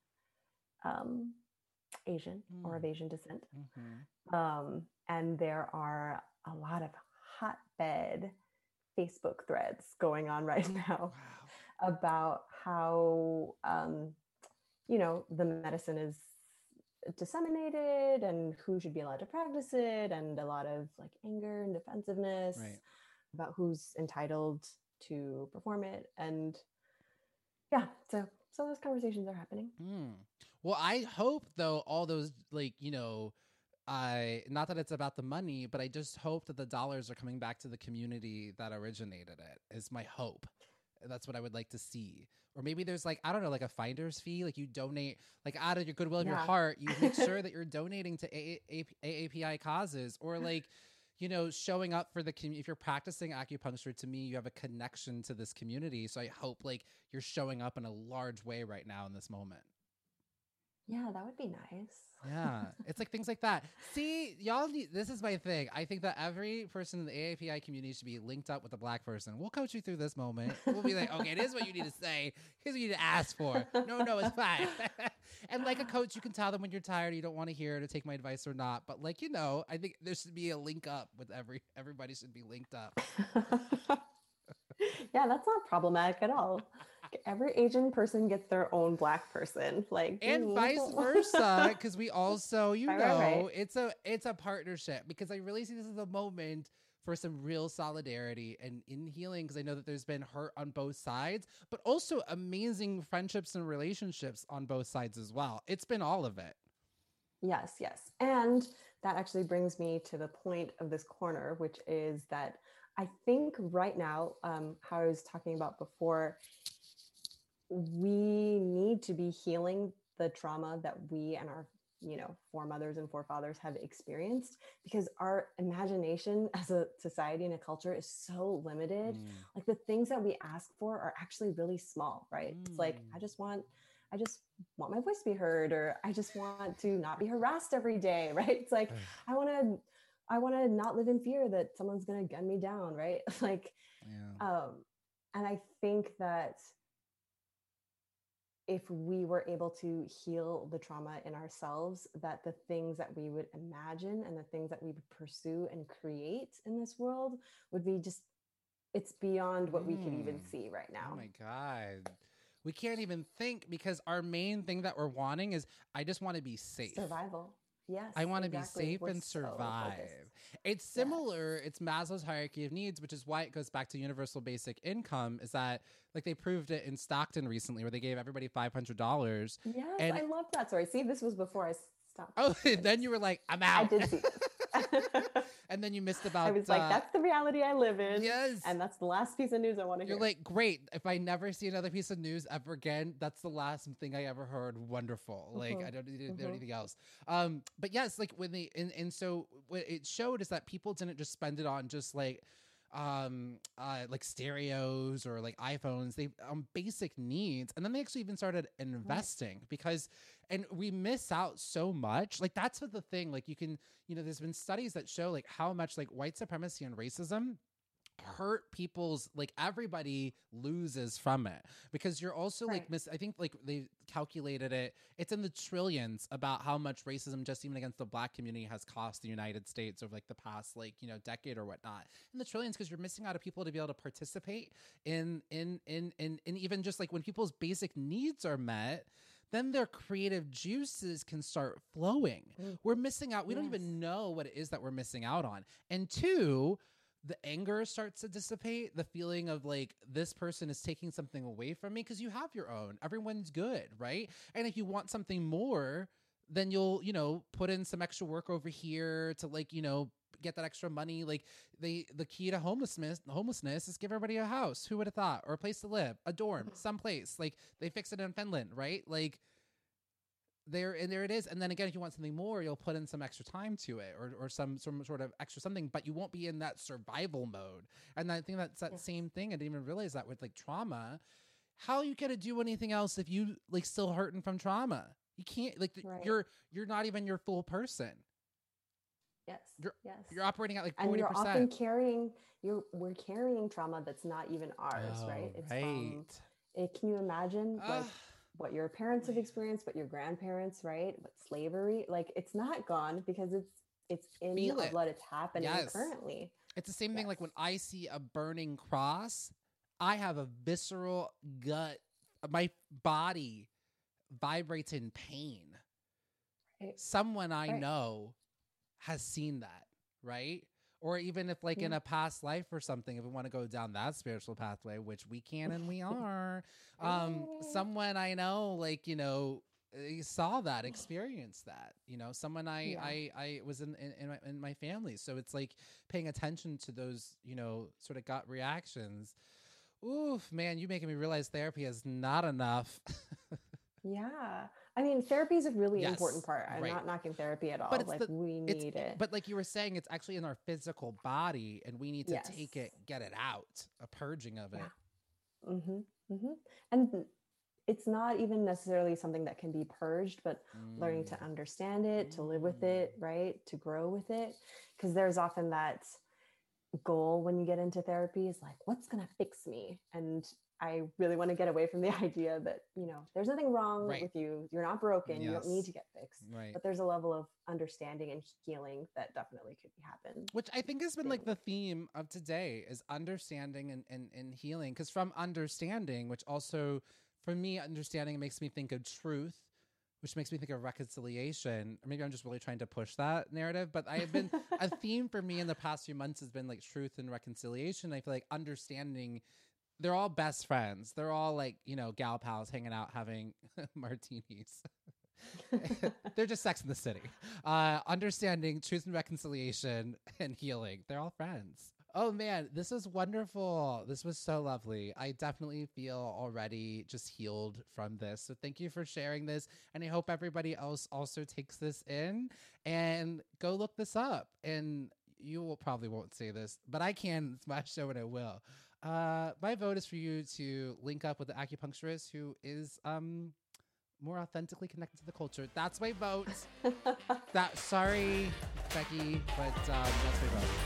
um, Asian mm. or of Asian descent. Mm-hmm. Um, and there are a lot of hotbed Facebook threads going on right now Wow. about how, um, you know, the medicine is disseminated and who should be allowed to practice it, and a lot of like anger and defensiveness Right. about who's entitled to perform it. And yeah, so so those conversations are happening. Mm. Well, I hope though all those like, you know, I not that it's about the money, but I just hope that the dollars are coming back to the community that originated it. Is my hope. That's what I would like to see. Or maybe there's like, I don't know, like a finder's fee, like you donate, like out of your goodwill of your Yeah. heart, you make sure that you're donating to A A P I causes, or like, you know, showing up for the community. If you're practicing acupuncture, to me, you have a connection to this community. So I hope like you're showing up in a large way right now in this moment. Yeah, that would be nice. Yeah, it's like things like that. See, y'all need, this is my thing. I think that every person in the A A P I community should be linked up with a black person. We'll coach you through this moment. We'll be like, okay, this is what you need to say. Here's what you need to ask for. No, no, it's fine. And like a coach, you can tell them when you're tired, you don't want to hear to take my advice or not. But like, you know, I think there should be a link up with every, everybody should be linked up. Yeah, that's not problematic at all. Every Asian person gets their own black person, like, and mm. vice versa, because we also, you Right, know, right, right. it's a it's a partnership. Because I really see this as a moment for some real solidarity and in healing. Because I know that there's been hurt on both sides, but also amazing friendships and relationships on both sides as well. It's been all of it. Yes, yes. And that actually brings me to the point of this corner, which is that I think right now, um, how I was talking about before, we need to be healing the trauma that we and our, you know, foremothers and forefathers have experienced, because our imagination as a society and a culture is so limited. Mm. Like the things that we ask for are actually really small, right? It's like, I Mm. just want, I just want my voice to be heard, or I just want to not be harassed every day, right? It's like, I want to, I want to not live in fear that someone's going to gun me down, right? Like, Yeah. um, and I think that if we were able to heal the trauma in ourselves, that the things that we would imagine and the things that we would pursue and create in this world would be just, it's beyond what we could even Mm. see right now. Oh my God. We can't even think, because our main thing that we're wanting is, I just want to be safe. Survival. Yes. I want to exactly. be safe We're and so survive. focused. It's similar. It's Maslow's hierarchy of needs, which is why it goes back to universal basic income. Is that like they proved it in Stockton recently, where they gave everybody five hundred dollars. Yes, And- I love that story. See, this was before I stopped. Oh, then you were like, I'm out. I did see this. And then you missed about. I was like, uh, that's the reality I live in. Yes. And that's the last piece of news I want to hear. You're like, great. If I never see another piece of news ever again, that's the last thing I ever heard. Wonderful. Like, Mhm. I don't need to do Mhm. anything else. Um, but yes, like when they, and, and so what it showed is that people didn't just spend it on just like, um, uh, like stereos or like iPhones, they um basic needs. And then they actually even started investing because, and we miss out so much. Like that's what the thing, like you can, you know, there's been studies that show like how much like white supremacy and racism hurt people's, like everybody loses from it, because you're also like Right. miss I think like they calculated it, it's in the trillions about how much racism just even against the black community has cost the United States over like the past like, you know, decade or whatnot, in the trillions, because you're missing out of people to be able to participate in in in in, in even just like when people's basic needs are met, then their creative juices can start flowing. Mm. We're missing out. We don't Yes. even know what it is that we're missing out on. And two, the anger starts to dissipate, the feeling of like, this person is taking something away from me, because you have your own. Everyone's good, right? And if you want something more, then you'll, you know, put in some extra work over here to like, you know, get that extra money. Like they, the key to homelessness, homelessness is give everybody a house. Who would have thought? Or a place to live, a dorm, someplace. Like they fix it in Finland, right? Like there and there it is. And then again, if you want something more, you'll put in some extra time to it, or or some some sort of extra something, but you won't be in that survival mode. And I think that's that Yes. same thing. I didn't even realize that with like trauma. How you gonna do anything else if you like still hurting from trauma? You can't, like th- Right. you're you're not even your full person. Yes. You're- yes. You're operating at like and forty you're often percent. carrying you're we're carrying trauma that's not even ours, right? It's from it, can you imagine like Ugh. what your parents have experienced, what your grandparents, right? What slavery, like it's not gone because it's it's in Feel our it. blood. It's happening Yes. currently. It's the same Yes. thing like when I see a burning cross, I have a visceral gut. My body vibrates in pain. Right. Someone I Right. know has seen that, right? Or even if like in Yeah. a past life or something, if we want to go down that spiritual pathway, which we can and we are, um, someone I know, like, you know, uh, saw that, experienced that, you know, someone I, Yeah. I, I was in, in, in, my, in my family. So it's like paying attention to those, you know, sort of gut reactions. Oof, man, you making me realize therapy is not enough. Yeah. I mean, therapy is a really Yes, important part. I'm right. not knocking therapy at all. But it's Like the- we It's, need it. but like you were saying, it's actually in our physical body and we need to Yes. take it, get it out, a purging of it. Yeah. Mm-hmm, mm-hmm. And it's not even necessarily something that can be purged, but learning to Mm. understand it, to live with it, right? To grow with it. Because there's often that goal when you get into therapy is like, what's going to fix me? And I really want to get away from the idea that, you know, there's nothing wrong Right. with you. You're not broken. You don't need Yes. to get fixed. Right. But there's a level of understanding and healing that definitely could happen. Which I think has been like thing. the theme of today is understanding and, and, and healing. Because from understanding, which also for me, understanding makes me think of truth, which makes me think of reconciliation. Or maybe I'm just really trying to push that narrative. But I have been a theme for me in the past few months has been like truth and reconciliation. I feel like understanding, they're all best friends. They're all like, you know, gal pals hanging out having martinis. They're just Sex in the City. Uh, understanding truth and reconciliation and healing. They're all friends. Oh man, this was wonderful. This was so lovely. I definitely feel already just healed from this. So thank you for sharing this. And I hope everybody else also takes this in and go look this up. And you will probably won't say this, but I can. It's my show and I will. Uh, my vote is for you to link up with the acupuncturist who is um more authentically connected to the culture. That's my vote. That sorry, Becky, but um, that's my vote.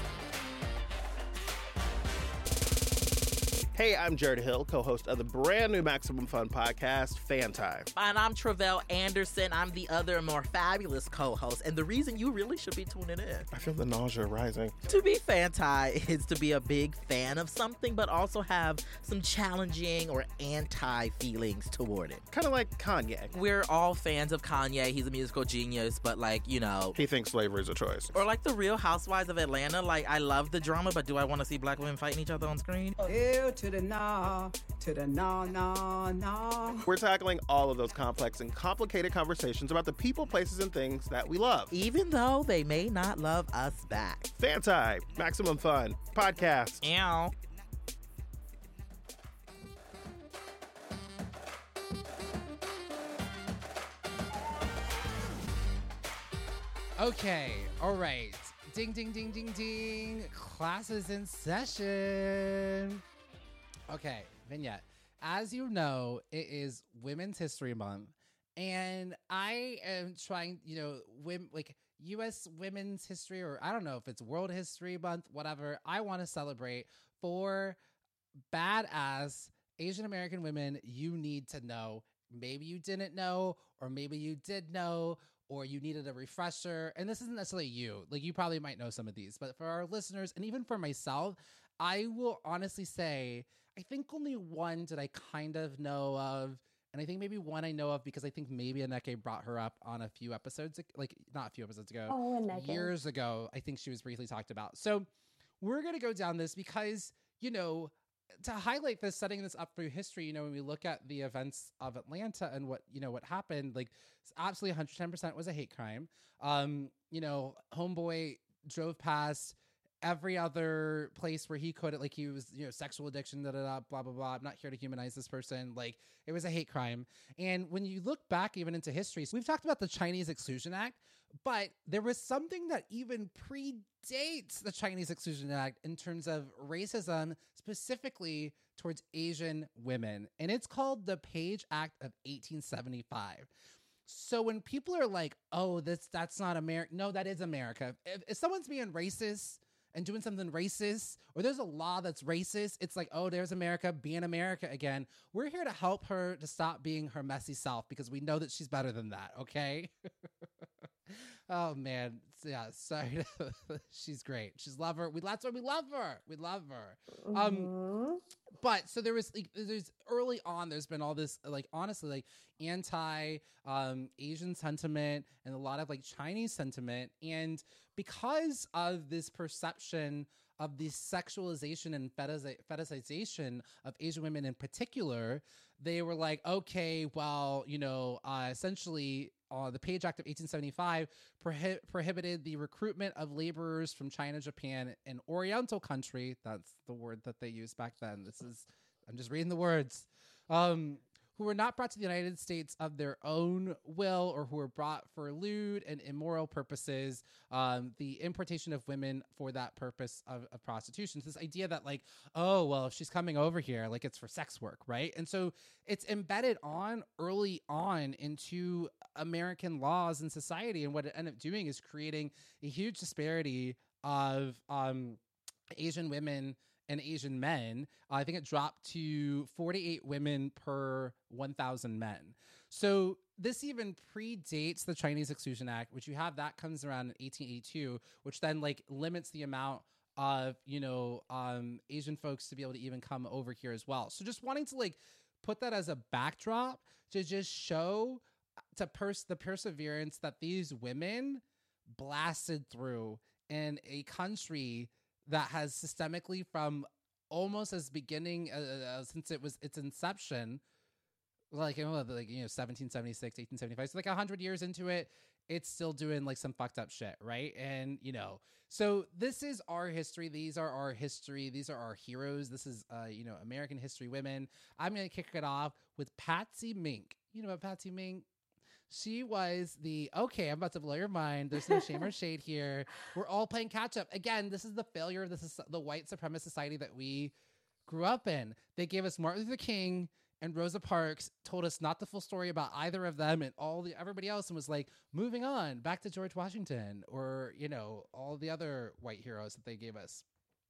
Hey, I'm Jared Hill, co-host of the brand new Maximum Fun podcast, Fan Time. And I'm Travell Anderson. I'm the other more fabulous co-host, and the reason you really should be tuning in. I feel the nausea rising. To be Fanti is to be a big fan of something, but also have some challenging or anti-feelings toward it. Kind of like Kanye. We're all fans of Kanye. He's a musical genius, but like, you know... He thinks slavery is a choice. Or like the Real Housewives of Atlanta. Like, I love the drama, but do I want to see black women fighting each other on screen? Ew, to the nah, to the nah, nah, nah. We're tackling all of those complex and complicated conversations about the people, places, and things that we love. Even though they may not love us back. Fan Time, Maximum Fun, podcast. Ow. Okay, all right. Ding, ding, ding, ding, ding. Classes in session. Okay, Vignette. As you know, it is Women's History Month, and I am trying, you know, women, like U S Women's History, or I don't know if it's World History Month, whatever. I want to celebrate four badass Asian American women you need to know. Maybe you didn't know, or maybe you did know, or you needed a refresher. And this isn't necessarily you. Like, you probably might know some of these, but for our listeners, and even for myself, I will honestly say, I think only one did I kind of know of. And I think maybe one I know of because I think maybe Aneke brought her up on a few episodes, like not a few episodes ago, Oh, Aneke. years ago. I think she was briefly talked about. So we're going to go down this because, you know, to highlight this, setting this up through history, you know, when we look at the events of Atlanta and what, you know, what happened, like absolutely one hundred ten percent was a hate crime. Um, you know, homeboy drove past every other place where he could, like he was, you know, sexual addiction, da, da, da, blah, blah, blah. I'm not here to humanize this person. Like, it was a hate crime. And when you look back even into history, so we've talked about the Chinese Exclusion Act, but there was something that even predates the Chinese Exclusion Act in terms of racism, specifically towards Asian women. And it's called the Page Act of eighteen seventy-five. So when people are like, oh, this that's not America. No, that is America. If, if someone's being racist and doing something racist, or there's a law that's racist, it's like, oh, there's America being America again. We're here to help her to stop being her messy self because we know that she's better than that, okay? Oh man, yeah. Sorry, she's great. She's love her. We that's why we love her. We love her. Um, Mhm. but so there was like there's early on. There's been all this like honestly like anti um Asian sentiment and a lot of like Chinese sentiment, and because of this perception of the sexualization and fetish- fetishization of Asian women in particular, they were like, okay, well, you know, uh, essentially uh, the Page Act of eighteen seventy-five prohi- prohibited the recruitment of laborers from China, Japan, and Oriental country. That's the word that they used back then. This is, I'm just reading the words. Um, who were not brought to the United States of their own will, or who were brought for lewd and immoral purposes, um, the importation of women for that purpose of, of prostitution. So this idea that like, oh, well, if she's coming over here, like it's for sex work, right? And so it's embedded on early on into American laws and society. And what it ended up doing is creating a huge disparity of um, Asian women and Asian men. uh, I think it dropped to forty-eight women per one thousand men. So this even predates the Chinese Exclusion Act, which you have that comes around in eighteen eighty-two, which then like limits the amount of, you know, um, Asian folks to be able to even come over here as well. So just wanting to like put that as a backdrop to just show to pers- the perseverance that these women blasted through in a country that has systemically from almost as beginning uh, uh, since it was its inception, like, you know, like, you know, seventeen seventy-six, eighteen seventy-five. So like a hundred years into it, it's still doing like some fucked up shit. Right. And, you know, so this is our history. These are our history. These are our heroes. This is, uh, you know, American history women. I'm going to kick it off with Patsy Mink. You know what Patsy Mink? She was the, okay, I'm about to blow your mind. There's no shame or shade here. We're all playing catch up. Again, this is the failure of this, the white supremacist society that we grew up in. They gave us Martin Luther King and Rosa Parks, told us not the full story about either of them and all the everybody else, and was like, moving on back to George Washington or, you know, all the other white heroes that they gave us.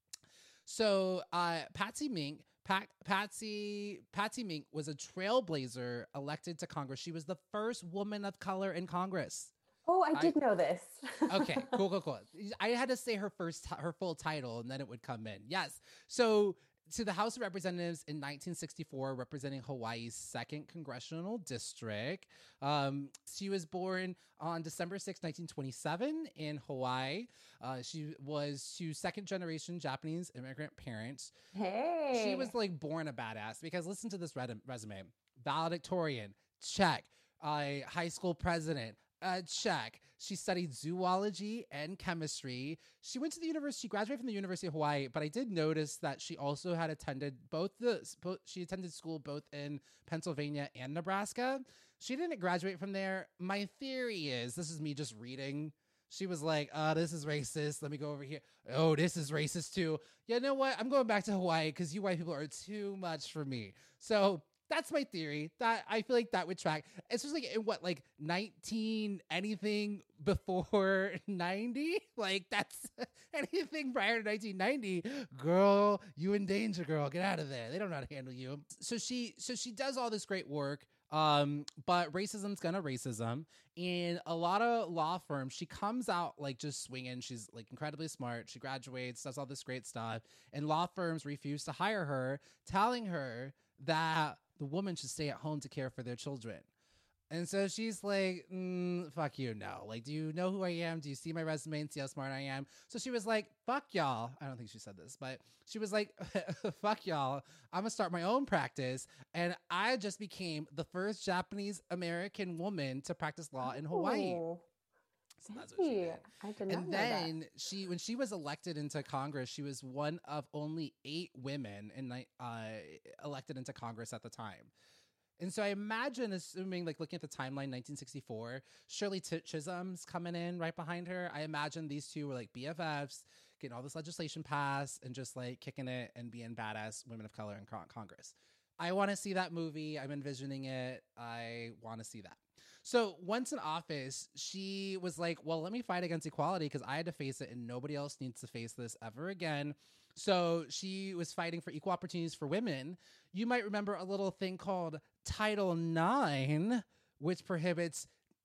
So uh, Patsy Mink, Pat, Patsy Patsy Mink was a trailblazer elected to Congress. She was the first woman of color in Congress. Oh, I did I, know this. Okay, cool, cool, cool. I had to say her first, her full title, and then it would come in. Yes. So to the House of Representatives in nineteen sixty-four, representing Hawaii's second congressional district. Um, she was born on December sixth, nineteen twenty-seven in Hawaii. Uh, she was to second generation Japanese immigrant parents. Hey. She was like born a badass because listen to this resume. Valedictorian, check. Uh, high school president, Uh, check. She studied zoology and chemistry. She went to the university, she graduated from the University of Hawaii, but I did notice that she also had attended both the, both, she attended school both in Pennsylvania and Nebraska. She didn't graduate from there. My theory is, this is me just reading, she was like, oh, this is racist. Let me go over here. Oh, this is racist too. You know what? I'm going back to Hawaii because you white people are too much for me. So that's my theory. That I feel like that would track. It's just like in what, like nineteen anything before ninety? Like that's anything prior to nineteen ninety. Girl, you in danger, girl. Get out of there. They don't know how to handle you. So she, so she does all this great work. Um, but racism's gonna racism. In a lot of law firms, she comes out like just swinging. She's like incredibly smart. She graduates, does all this great stuff. And law firms refuse to hire her, telling her that the woman should stay at home to care for their children. And so she's like, mm, fuck you, no. Like, do you know who I am? Do you see my resume and see how smart I am? So she was like, fuck y'all. I don't think she said this, but she was like, fuck y'all. I'm gonna start my own practice. And I just became the first Japanese American woman to practice law in Hawaii. Oh. So that's what she did. I did not and know then that. she, when she was elected into Congress, she was one of only eight women in uh, elected into Congress at the time. And so I imagine, assuming, like looking at the timeline, nineteen sixty-four, Shirley T- Chisholm's coming in right behind her. I imagine these two were like B F Fs, getting all this legislation passed and just like kicking it and being badass women of color in con- Congress. I want to see that movie. I'm envisioning it. I want to see that. So once in office, she was like, well, let me fight against equality because I had to face it and nobody else needs to face this ever again. So she was fighting for equal opportunities for women. You might remember a little thing called Title nine, which prohibits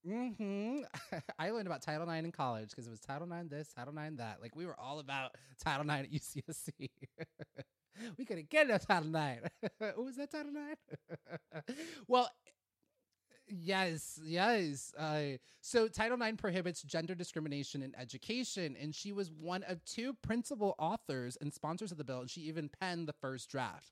Mm-hmm. I learned about Title nine in college because it was Title nine this, Title nine that. Like, we were all about Title nine at U C S C. We couldn't get enough Title nine. What was that, Title nine? Well, yes, yes. Uh, so Title nine prohibits gender discrimination in education, and she was one of two principal authors and sponsors of the bill, and she even penned the first draft.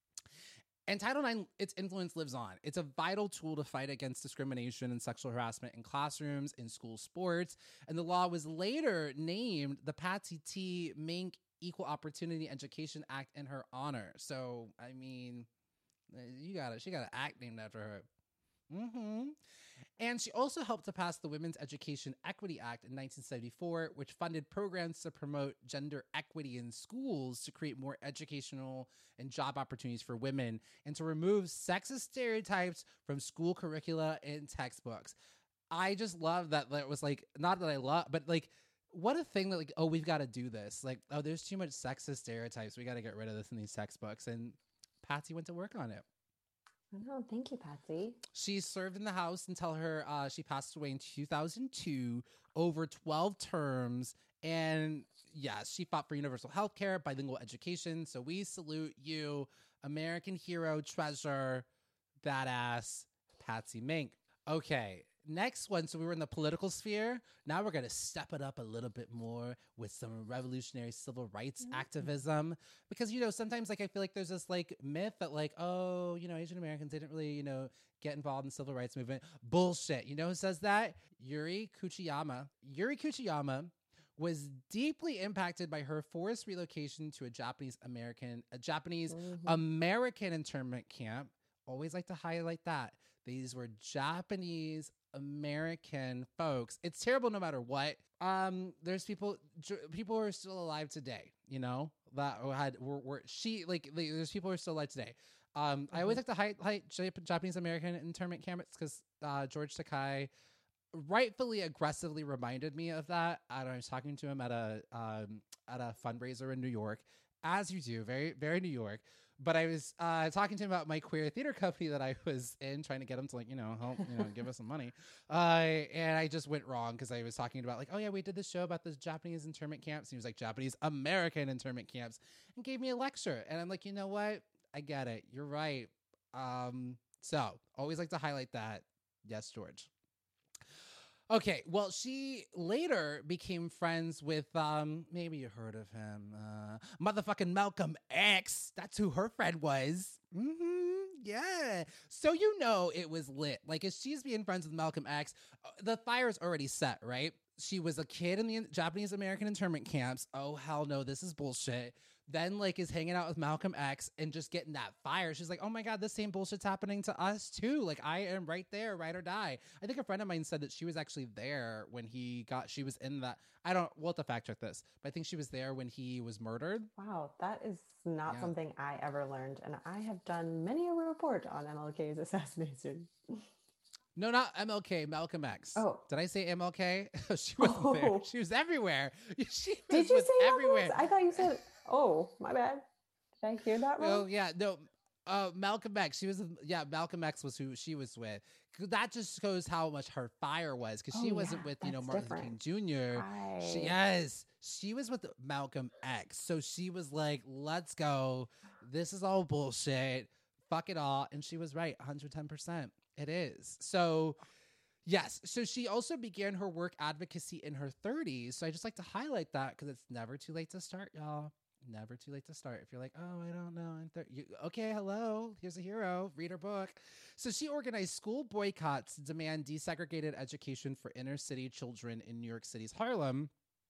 And Title nine, its influence lives on. It's a vital tool to fight against discrimination and sexual harassment in classrooms, in school sports. And the law was later named the Patsy T. Mink Equal Opportunity Education Act in her honor. So, I mean, you got it. She got an act named after her. Mm-hmm. And she also helped to pass the Women's Education Equity Act in nineteen seventy-four, which funded programs to promote gender equity in schools to create more educational and job opportunities for women and to remove sexist stereotypes from school curricula and textbooks. I just love that. That was like, not that I love, but like, what a thing that like, oh, we've got to do this. Like, oh, there's too much sexist stereotypes. We got to get rid of this in these textbooks. And Patsy went to work on it. No, thank you, Patsy. She served in the House until her uh, she passed away in two thousand two, over twelve terms. And yes, she fought for universal health care, bilingual education. So we salute you, American hero, treasure, badass, Patsy Mink. Okay, next one. So we were in the political sphere. Now we're going to step it up a little bit more with some revolutionary civil rights mm-hmm. activism. Because, you know, sometimes like I feel like there's this like myth that like, oh, you know, Asian Americans didn't really, you know, get involved in the civil rights movement. Bullshit. You know who says that? Yuri Kuchiyama. Yuri Kuchiyama was deeply impacted by her forced relocation to a Japanese American, a Japanese mm-hmm. American internment camp. Always like to highlight that. These were Japanese American folks. It's terrible no matter what. Um, there's people, j- people who are still alive today, you know, that had, were, were she, like, like, there's people who are still alive today. Um, mm-hmm. I always like to highlight Japanese American internment camps because uh, George Takei rightfully aggressively reminded me of that. I, I was talking to him at a um, at a fundraiser in New York, as you do, very, very New York. But I was uh, talking to him about my queer theater company that I was in, trying to get him to, like, you know, help, you know, give us some money. Uh, and I just went wrong because I was talking about, like, oh, yeah, we did this show about this Japanese internment camps. And he was like, Japanese American internment camps, and gave me a lecture. And I'm like, you know what? I get it. You're right. Um, so always like to highlight that. Yes, George. Okay, well, she later became friends with, um, maybe you heard of him, uh, motherfucking Malcolm X. That's who her friend was. Mm-hmm, yeah. So you know it was lit. Like, if she's being friends with Malcolm X, the fire's already set, right? She was a kid in the Japanese American internment camps. Oh, hell no, this is bullshit. Then, like, is hanging out with Malcolm X and just getting that fire. She's like, oh my God, this same bullshit's happening to us too. Like, I am right there, ride or die. I think a friend of mine said that she was actually there when he got, she was in that, I don't, we'll have to fact check this, but I think she was there when he was murdered. Wow, that is not Yeah. something I ever learned. And I have done many a report on M L K's assassination. No, not M L K, Malcolm X. Oh. Did I say M L K? She wasn't Oh. there. She was everywhere. She was, Did you was say everywhere. Malcolm X? I thought you said, oh, my bad. Did I hear that wrong? Well, yeah, no. Uh, Malcolm X. She was, yeah, Malcolm X was who she was with. That just shows how much her fire was, because she Oh, wasn't yeah, with, you know, that's Martin Luther King different. Junior She, Right. yes, she was with Malcolm X. So she was like, let's go. This is all bullshit. Fuck it all. And she was right, one hundred ten percent. It is. So, yes. So she also began her work advocacy in her thirties. So I just like to highlight that because it's never too late to start, y'all. Never too late to start. If you're like, oh, I don't know. I'm thir-. You, okay, hello. Here's a hero. Read her book. So she organized school boycotts to demand desegregated education for inner city children in New York City's Harlem.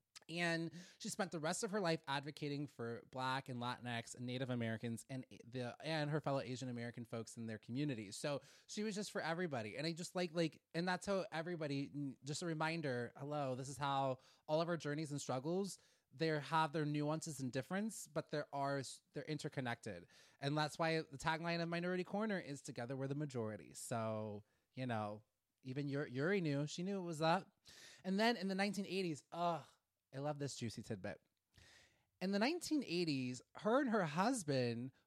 And she spent the rest of her life advocating for Black and Latinx and Native Americans and the and her fellow Asian American folks in their communities. So she was just for everybody. And I just like, like, and that's how everybody, just a reminder, hello, this is how all of our journeys and struggles, they have their nuances and difference, but there are, they're interconnected. And that's why the tagline of Minority Corner is together we're the majority. So, you know, even Yuri, Yuri knew, she knew it was up. And then in the nineteen eighties, ugh, I love this juicy tidbit. In the nineteen eighties, her and her husband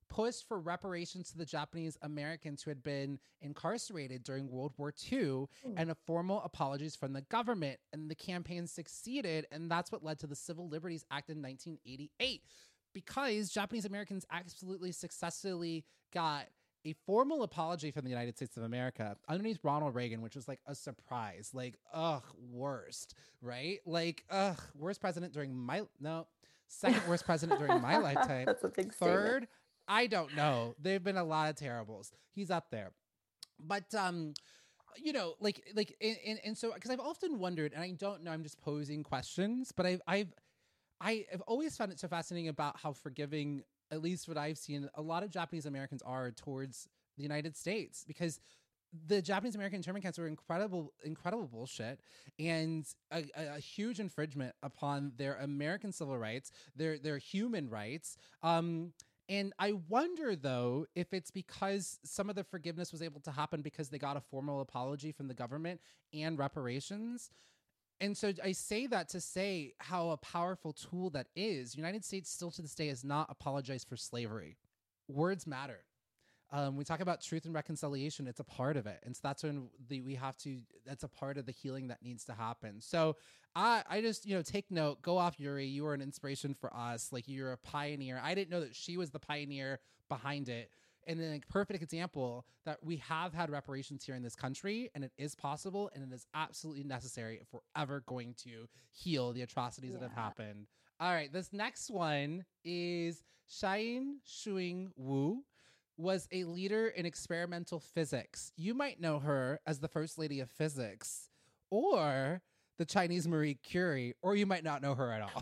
pushed for reparations to the Japanese Americans who had been incarcerated during World War Two Mm. and a formal apologies from the government. And the campaign succeeded, and that's what led to the Civil Liberties Act in nineteen eighty-eight, because Japanese Americans absolutely successfully got a formal apology from the United States of America underneath Ronald Reagan, which was like a surprise. Like, ugh, worst, right? Like, ugh, worst president during my, no, second worst president during my lifetime. That's a big Third, statement. I don't know. There've been a lot of terribles. He's up there. But, um, you know, like, like, and, and, and so, because I've often wondered, and I don't know, I'm just posing questions, but I've, I've, I've always found it so fascinating about how forgiving, at least what I've seen, a lot of Japanese Americans are towards the United States, because the Japanese American internment camps were incredible, incredible bullshit, and a, a, a huge infringement upon their American civil rights, their their human rights. Um, and I wonder, though, if it's because some of the forgiveness was able to happen because they got a formal apology from the government and reparations. And so I say that to say how a powerful tool that is. United States still to this day has not apologized for slavery. Words matter. Um, we talk about truth and reconciliation. It's a part of it. And so that's when the, we have to, that's a part of the healing that needs to happen. So I, I just, you know, take note, go off, Yuri. You were an inspiration for us. Like, you're a pioneer. I didn't know that she was the pioneer behind it. And then a perfect example that we have had reparations here in this country, and it is possible, and it is absolutely necessary if we're ever going to heal the atrocities Yeah. that have happened. All right, this next one is Xian Shuing Wu, was a leader in experimental physics. You might know her as the First Lady of Physics, or the Chinese Marie Curie, or you might not know her at all.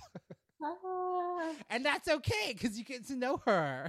Ah, And that's okay, because you get to know her.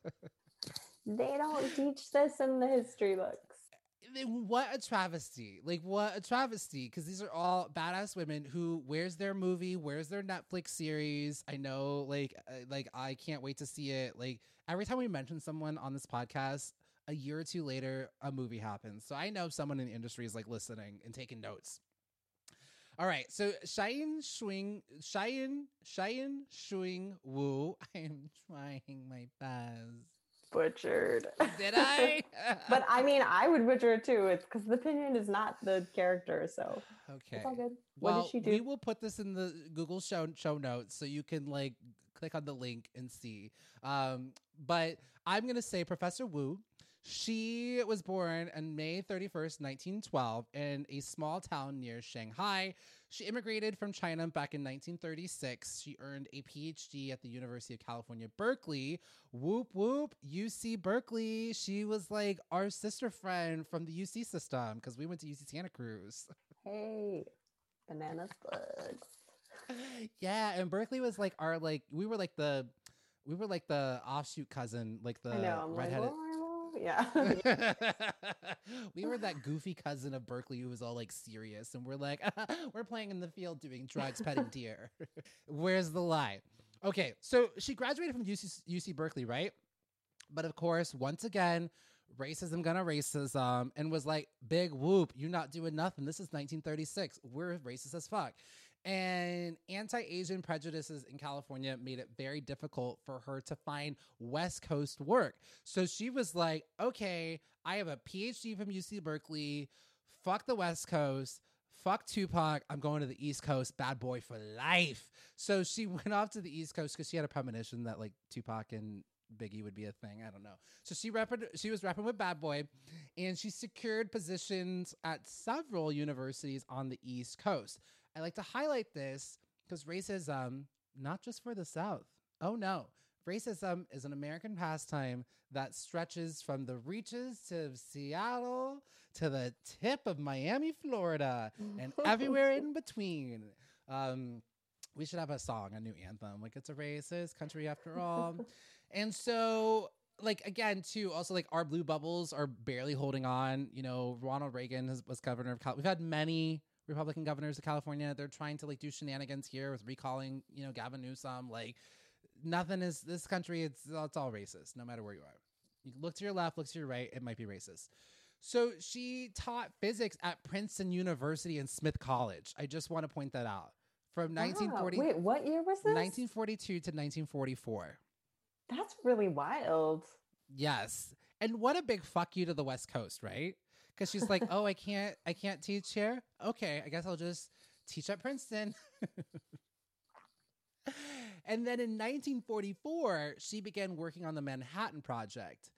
they don't teach this in the history books. Then what a travesty. Like, what a travesty, because these are all badass women who, where's their movie, where's their Netflix series? I know, like, uh, like I can't wait to see it. Like, every time we mention someone on this podcast, a year or two later, a movie happens. So I know someone in the industry is like listening and taking notes. All right, so Xian Shuing, Xian, Xian Shuing Wu. I am trying my best. Butchered. Did I? But I mean, I would butcher it too. It's because the opinion is not the character, so Okay. it's all good. What Well, did she do? we will put this in the Google show show notes so you can like click on the link and see. Um, but I'm gonna say Professor Wu. She was born on May thirty-first, nineteen twelve, in a small town near Shanghai. She immigrated from China back in nineteen thirty-six. She earned a P H D at the University of California, Berkeley. Whoop, whoop, U C Berkeley. She was like our sister friend from the U C system because we went to U C Santa Cruz. Hey, banana spuds. Yeah, and Berkeley was like our, like, we were like the, we were like the offshoot cousin, like the I know. I'm like, redheaded. well, yeah. We were that goofy cousin of Berkeley who was all like serious, and we're like, we're playing in the field doing drugs, petting deer. Where's the lie? Okay, so she graduated from U C, U C Berkeley, right? But of course, once again, racism gonna racism, and was like, big whoop, you're not doing nothing. This is nineteen thirty-six. We're racist as fuck. And anti-Asian prejudices in California made it very difficult for her to find West Coast work. So she was like, okay, I have a P H D from U C Berkeley. Fuck the West Coast. Fuck Tupac. I'm going to the East Coast. Bad boy for life. So she went off to the East Coast because she had a premonition that like Tupac and Biggie would be a thing. I don't know. So she rapped, she was rapping with Bad Boy, and she secured positions at several universities on the East Coast. I like to highlight this because racism, not just for the South. Oh no. Racism is an American pastime that stretches from the reaches of Seattle to the tip of Miami, Florida, and everywhere in between. Um, we should have a song, a new anthem. Like, it's a racist country after all. And so, like, again, too, also, like, our blue bubbles are barely holding on. You know, Ronald Reagan has, was governor of California. We've had many Republican governors of California. They're trying to, like, do shenanigans here with recalling, you know, Gavin Newsom. Like, nothing is, this country, it's, it's all racist, no matter where you are. You look to your left, look to your right, it might be racist. So she taught physics at Princeton University and Smith College. I just want to point that out. From nineteen forty, wow. Wait, what year was this? nineteen forty-two to nineteen forty-four. That's really wild. Yes. And what a big fuck you to the West Coast, right? Because she's like, oh, I can't, I can't teach here. Okay, I guess I'll just teach at Princeton. And then in nineteen forty-four, she began working on the Manhattan Project.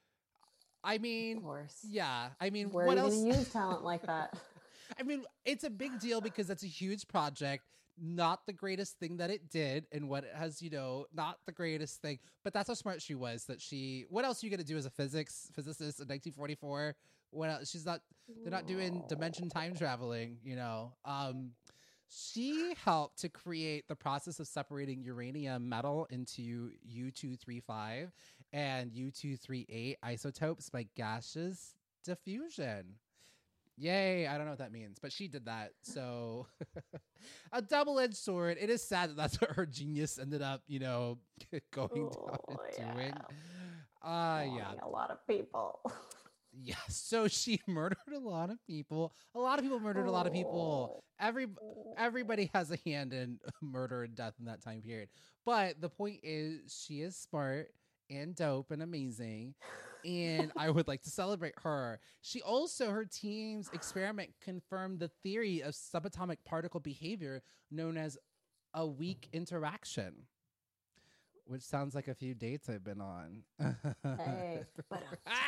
I mean, Of course. yeah. I mean, Where what are you else? going to use talent like that? I mean, it's a big deal because it's a huge project. Not the greatest thing that it did, and what it has, you know, not the greatest thing. But that's how smart she was. That she. What else are you gonna do as a physics physicist in nineteen forty-four? What else? She's not. They're not doing dimension time traveling. You know. Um, she helped to create the process of separating uranium metal into U two thirty-five and U two thirty-eight isotopes by gaseous diffusion. Yay, I don't know what that means, but she did that. So a double-edged sword. It is sad that that's what her genius ended up, you know, going Oh, down and yeah. doing. Uh, yeah. Killing a lot of people. Yeah. So she murdered a lot of people. A lot of people murdered a lot of people. Every everybody has a hand in murder and death in that time period. But the point is, she is smart and dope and amazing. And I would like to celebrate her. She also, her team's experiment confirmed the theory of subatomic particle behavior known as a weak interaction, which sounds like a few dates I've been on. Hey, but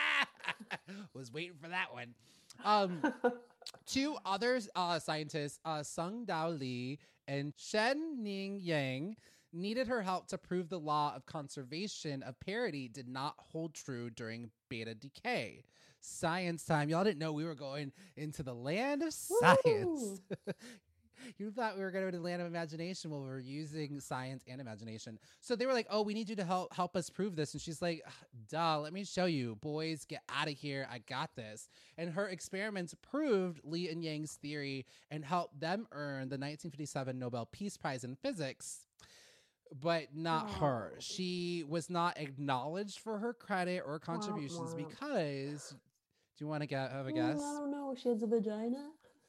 was waiting for that one. Um, two other uh, scientists, uh, Sung Dao Lee and Shen Ning Yang, needed her help to prove the law of conservation of parity did not hold true during beta decay. Science time. Y'all didn't know we were going into the land of science. You thought we were going to the land of imagination. Well, we were using science and imagination. So they were like, oh, we need you to help help us prove this. And she's like, duh, let me show you. Boys, get out of here. I got this. And her experiments proved Lee and Yang's theory and helped them earn the nineteen fifty-seven Nobel Peace Prize in Physics. But not Oh. her. She was not acknowledged for her credit or contributions womp. because, do you want to get have a Mm, guess? I don't know. She has a vagina.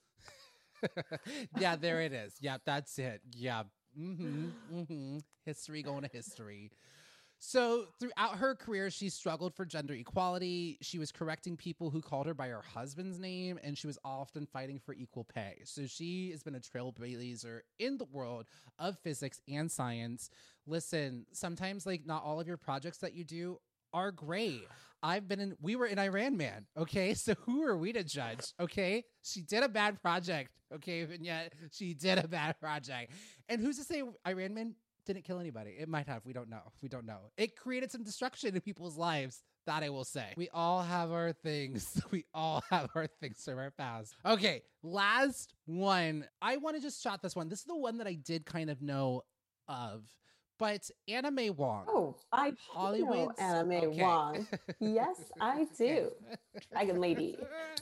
Yeah, there it is. Yeah, that's it. Yeah. Mm-hmm. Mm-hmm. History going to history. So throughout her career, she struggled for gender equality. She was correcting people who called her by her husband's name, and she was often fighting for equal pay. So she has been a trailblazer in the world of physics and science. Listen, sometimes like not all of your projects that you do are great. I've been in, we were in Iran Man, okay? So who are we to judge, okay? She did a bad project, okay? And yet she did a bad project. And who's to say Iran Man didn't kill anybody? It might have. We don't know. We don't know. It created some destruction in people's lives. That I will say. We all have our things. We all have our things from our past. Okay, last one. I want to just shot this one. This is the one that I did kind of know of. But Anna May Wong. Oh, I do know Hollywood's Anna May okay. Wong. Yes, I do. Dragon Lady.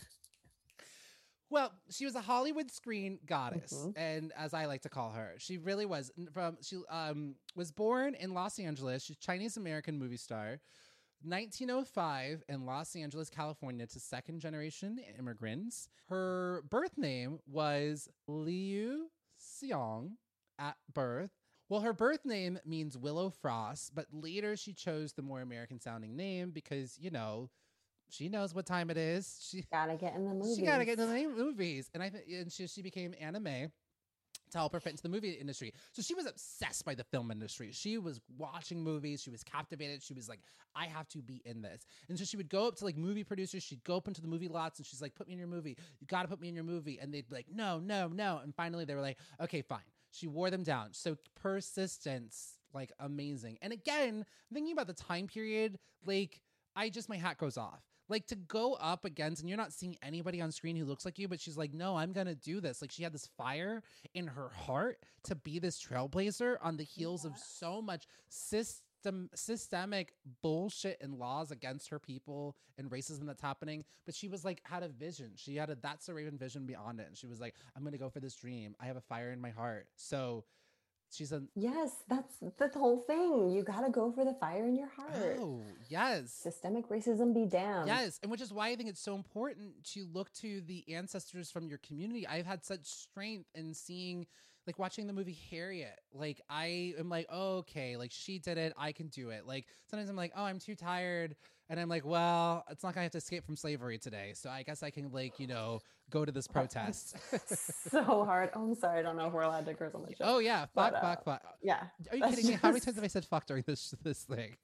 Well, she was a Hollywood screen goddess, Mhm. and as I like to call her, she really was. From she um was born in Los Angeles. She's a Chinese American movie star. nineteen oh five in Los Angeles, California, to second generation immigrants. Her birth name was Liu Xiong at birth. Well, her birth name means Willow Frost, but later she chose the more American sounding name because, you know, she knows what time it is. She Gotta get in the movies. She gotta get into the movies, and I think and she she became Anna May to help her fit into the movie industry. So she was obsessed by the film industry. She was watching movies. She was captivated. She was like, I have to be in this. And so she would go up to like movie producers. She'd go up into the movie lots, and she's like, put me in your movie. You got to put me in your movie. And they'd be like, no, no, no. And finally, they were like, okay, fine. She wore them down. So persistence, like amazing. And again, thinking about the time period, like I just my hat goes off. Like to go up against, and you're not seeing anybody on screen who looks like you, but she's like, no, I'm going to do this. Like she had this fire in her heart to be this trailblazer on the heels yes. of so much system, systemic bullshit and laws against her people and racism that's happening. But she was like, had a vision. She had a, that's a Raven vision beyond it. And she was like, I'm going to go for this dream. I have a fire in my heart. So she's a yes, that's the whole thing. You gotta go for the fire in your heart. Oh, yes. Systemic racism be damned. Yes, and which is why I think it's so important to look to the ancestors from your community. I've had such strength in seeing like watching the movie Harriet, like I am like, oh, okay, like she did it, I can do it. Like sometimes I'm like, oh, I'm too tired, and I'm like, well, it's not gonna have to escape from slavery today, so I guess I can like, you know, go to this protest. So hard. Oh, I'm sorry, I don't know if we're allowed to curse on the show. Oh yeah, fuck, But, uh, fuck, fuck. Yeah. Are you that's kidding me? How many just- times have I said fuck during this this thing?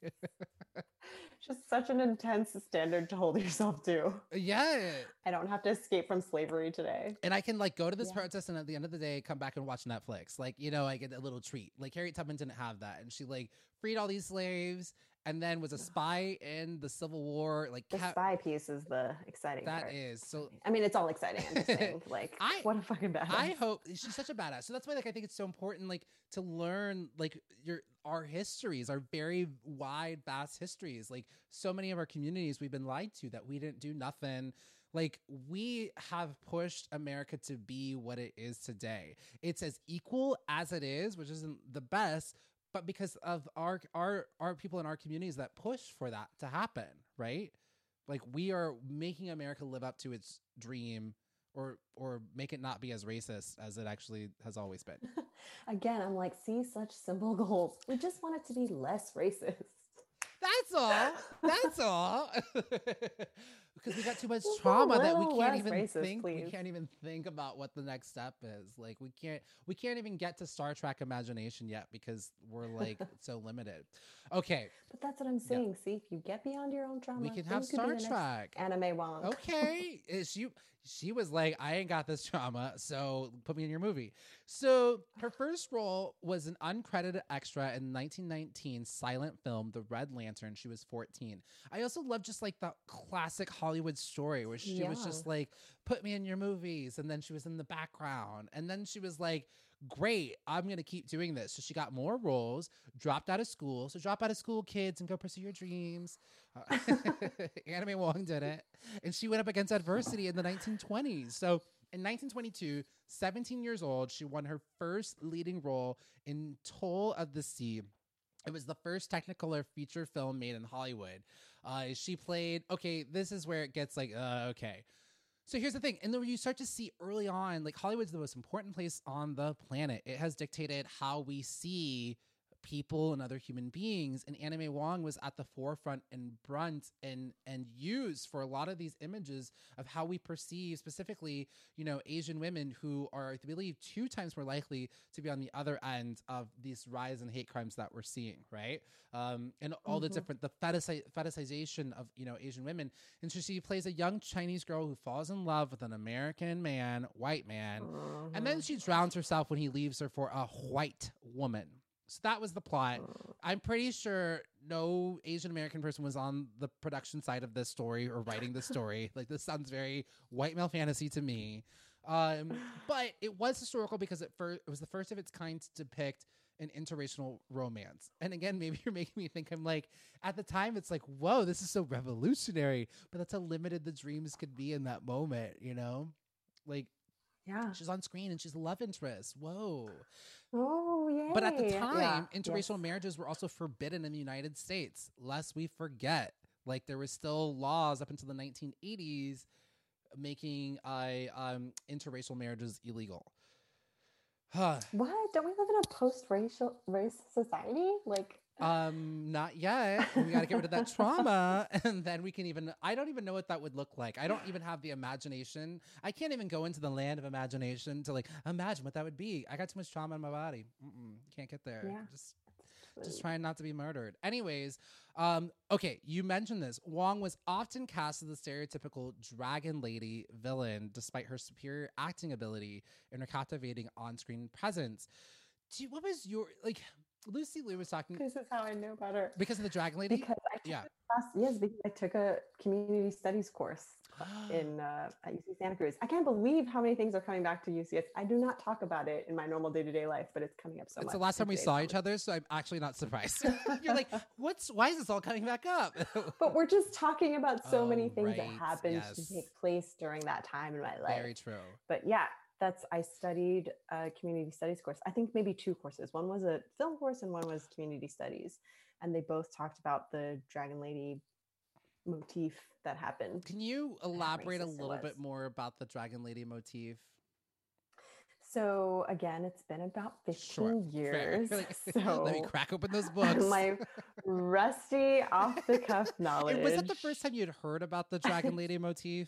Just such an intense standard to hold yourself to. Yeah. I don't have to escape from slavery today. And I can like go to this Yeah. protest and at the end of the day come back and watch Netflix. Like, you know, I get a little treat. Like Harriet Tubman didn't have that. And she like freed all these slaves and then was a spy in the Civil War. Like The kept- spy piece is the exciting that part. is so I mean, it's all exciting. I'm just saying, like, I- what a fucking badass. I hope she's such a badass. So that's why like I think it's so important like to learn like your our histories, our very wide, vast histories. Like so many of our communities we've been lied to that we didn't do nothing. Like we have pushed America to be what it is today. It's as equal as it is, which isn't the best, but because of our our our people in our communities that push for that to happen, right? Like we are making America live up to its dream or or make it not be as racist as it actually has always been. Again, I'm like, see, such simple goals. We just want it to be less racist. That's all. That's all. Because we got too much Just a trauma that we little can't less even racist, think. We please. can't even think about what the next step is. Like we can't. We can't even get to Star Trek imagination yet because we're like so limited. Okay, But that's what I'm saying. See, if you get beyond your own trauma, we can then have you could be Star the next Trek. Anime Wong. Okay, Uh, she she was like, I ain't got this trauma, so put me in your movie. So her first role was an uncredited extra in nineteen nineteen silent film The Red Lantern. She was fourteen. I also love just like the classic Hollywood story where she was just Yeah. like, put me in your movies, and then she was in the background, and then she was like, great, I'm gonna keep doing this. So she got more roles, dropped out of school. So drop out of school, kids, and go pursue your dreams. Uh, Anime Wong did it, and she went up against adversity in the nineteen twenties. So in nineteen twenty-two, seventeen years old, she won her first leading role in Toll of the Sea. It was the first Technicolor feature film made in Hollywood. Uh, she played, okay, this is where it gets like, uh, okay. So here's the thing. And then you start to see early on, like Hollywood's the most important place on the planet. It has dictated how we see people and other human beings. And Anime Wong was at the forefront and brunt and and used for a lot of these images of how we perceive specifically, you know, Asian women who are, I believe, two times more likely to be on the other end of this rise in hate crimes that we're seeing, right? Um, and all the Mhm. different, the fetishi- fetishization of, you know, Asian women. And so she plays a young Chinese girl who falls in love with an American man, white man, and then Mhm. she drowns herself when he leaves her for a white woman. So that was the plot. I'm pretty sure no Asian American person was on the production side of this story or writing this story. Like this sounds very white male fantasy to me. Um, but it was historical because it, fir- it was the first of its kind to depict an interracial romance. And again, maybe you're making me think I'm like, at the time, it's like, whoa, this is so revolutionary. But that's how limited the dreams could be in that moment, you know? Like, Yeah. she's on screen and she's a love interest. Whoa. Oh, yeah. But at the time, yeah. interracial yes. marriages were also forbidden in the United States, lest we forget. Like there was still laws up until the nineteen eighties making uh, um, interracial marriages illegal. Huh. What? Don't we live in a post-racial race society? Like, Um, not yet. We got to get rid of that trauma, and then we can even. I don't even know what that would look like. I don't even have the imagination. I can't even go into the land of imagination to like imagine what that would be. I got too much trauma in my body. Mm-mm, can't get there. Yeah. Just, just trying not to be murdered. Anyways, um, okay, you mentioned this. Wong was often cast as the stereotypical dragon lady villain, despite her superior acting ability and her captivating on-screen presence. Do you, what was your like? Lucy Liu was talking this is how I know about her. because of the dragon lady. Because I took Yeah. a class, yes, because I took a community studies course in uh, at U C Santa Cruz. I can't believe how many things are coming back to U C S. I do not talk about it in my normal day-to-day life, but it's coming up so It's much. the last in time we today's saw each conversation. other, so I'm actually not surprised. You're like, what's? Why is this all coming back up? But we're just talking about so many Oh, things that right, happened yes. to take place during that time in my life. Very true. But yeah, that's I studied a community studies course. I think maybe two courses. One was a film course and one was community studies. And they both talked about the Dragon Lady motif that happened. Can you elaborate a racist it little was. bit more about the dragon lady motif? So again, it's been about fifteen Sure. years. Like, so let me crack open those books. my rusty off the cuff knowledge. And was that the first time you had heard about the Dragon Lady motif?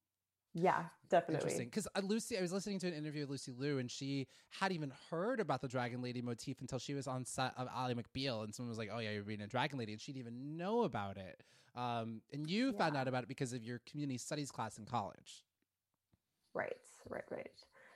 Yeah, definitely. Interesting. Because uh, Lucy, I was listening to an interview with Lucy Liu, and she hadn't even heard about the Dragon Lady motif until she was on set of Ally McBeal, and someone was like, "Oh yeah, you're being a Dragon Lady," and she didn't even know about it. Um, and you Yeah. found out about it because of your community studies class in college. Right, right, right.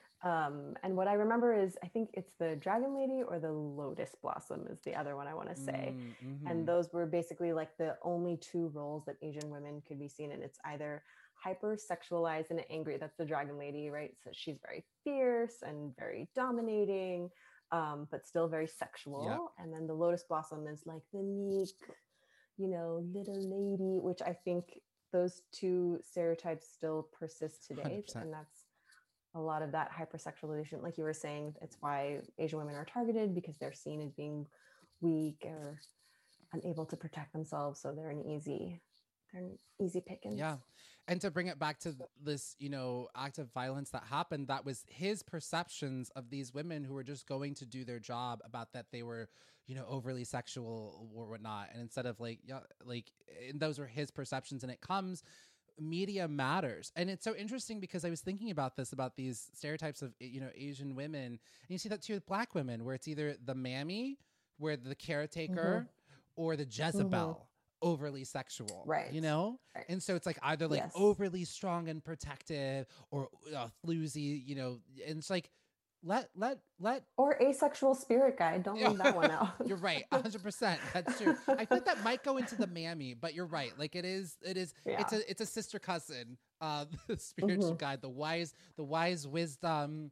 Um, and what I remember is, I think it's the Dragon Lady or the Lotus Blossom is the other one I want to say. Mm, mhm. And those were basically like the only two roles that Asian women could be seen in. It's either hyper-sexualized and angry. That's the Dragon Lady, right? So she's very fierce and very dominating, um, but still very sexual. Yep. And then the Lotus Blossom is like the meek, you know, little lady, which I think those two stereotypes still persist today. one hundred percent. And that's a lot of that hypersexualization. Like you were saying, it's why Asian women are targeted, because they're seen as being weak or unable to protect themselves. So they're an easy, they're an easy pickings. Yeah. And to bring it back to th- this, you know, act of violence that happened, that was his perceptions of these women who were just going to do their job, about that they were, you know, overly sexual or whatnot. And instead of like, yeah, like, and those were his perceptions. And it comes, media matters. And it's so interesting because I was thinking about this, about these stereotypes of, you know, Asian women. And you see that too with Black women, where it's either the mammy, where the caretaker, or the Jezebel. Overly sexual, Right. You know, Right. and so it's like either like Yes. overly strong and protective, or uh, floozy, you know. And it's like let let let. Or asexual spirit guide. Don't leave that one out. You're right, a hundred percent. That's true. I think that might go into the mammy, but you're right. Like it is, it is. Yeah. It's a it's a sister cousin. Uh, the spiritual Mhm. guide, the wise, the wise wisdom.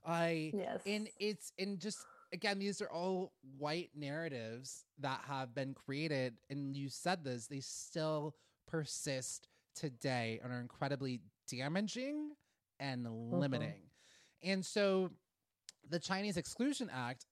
I Yes. and it's in just. Again, these are all white narratives that have been created, and you said this, they still persist today and are incredibly damaging and limiting. And so the Chinese Exclusion Act,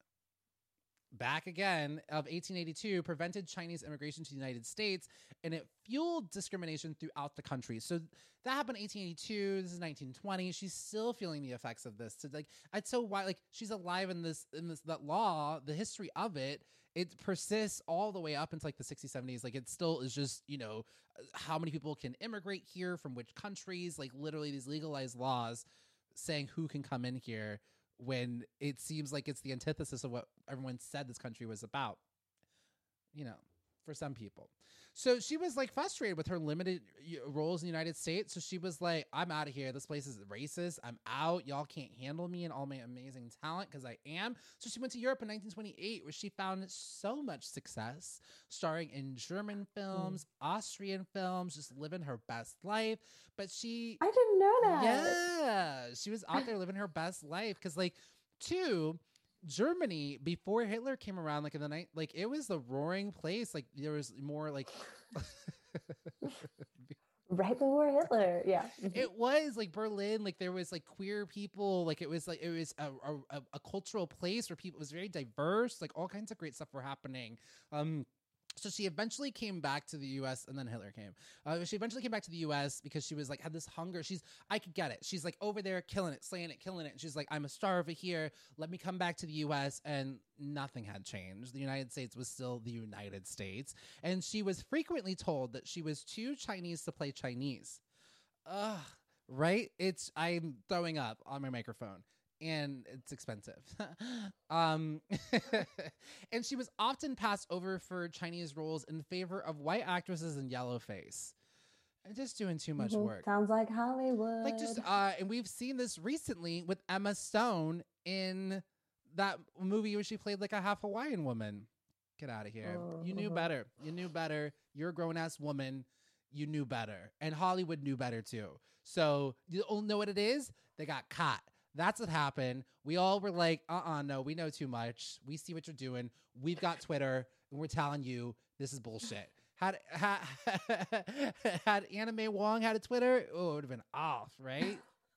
back again, of eighteen eighty-two, prevented Chinese immigration to the United States, and it fueled discrimination throughout the country. So that happened in eighteen eighty-two. This is nineteen twenty. She's still feeling the effects of this. So like, it's so why, like, she's alive in this, in this, that law, the history of it, it persists all the way up into like the sixties, seventies. Like it still is just, you know, how many people can immigrate here from which countries, like literally these legalized laws saying who can come in here, when it seems like it's the antithesis of what everyone said this country was about, you know, for some people. So she was like frustrated with her limited y- roles in the United States. So she was like, I'm out of here. This place is racist. I'm out. Y'all can't handle me and all my amazing talent, because I am. So she went to Europe in nineteen twenty-eight, where she found so much success, starring in German films, mm. Austrian films, just living her best life. But she... I didn't know that. Yeah. She was out there living her best life. Because, like, two... Germany, before Hitler came around, like in the night, like it was the roaring place. Like there was more like right before Hitler. Yeah. It was like Berlin, like there was like queer people, like it was like it was a, a, a cultural place where people, it was very diverse, like all kinds of great stuff were happening. Um So she eventually came back to the U S, and then Hitler came. Uh, she eventually came back to the U S because she was like, had this hunger. She's, I could get it. She's like over there killing it, slaying it, killing it. And she's like, I'm a star over here. Let me come back to the U S. And nothing had changed. The United States was still the United States. And she was frequently told that she was too Chinese to play Chinese. Ugh, right? It's, I'm throwing up on my microphone. And it's expensive. um, and she was often passed over for Chinese roles in favor of white actresses in yellowface. Just doing too much Mhm. work. Sounds like Hollywood. Like just, uh, and we've seen this recently with Emma Stone in that movie where she played like a half Hawaiian woman. Get out of here. Oh, You knew uh-huh. better. You knew better. You're a grown ass woman. You knew better. And Hollywood knew better too. So you all know what it is? They got caught. That's what happened. We all were like, uh-uh, no, we know too much. We see what you're doing. We've got Twitter, and we're telling you this is bullshit. Had had, had Anna Mae Wong had a Twitter, oh, it would have been off, right?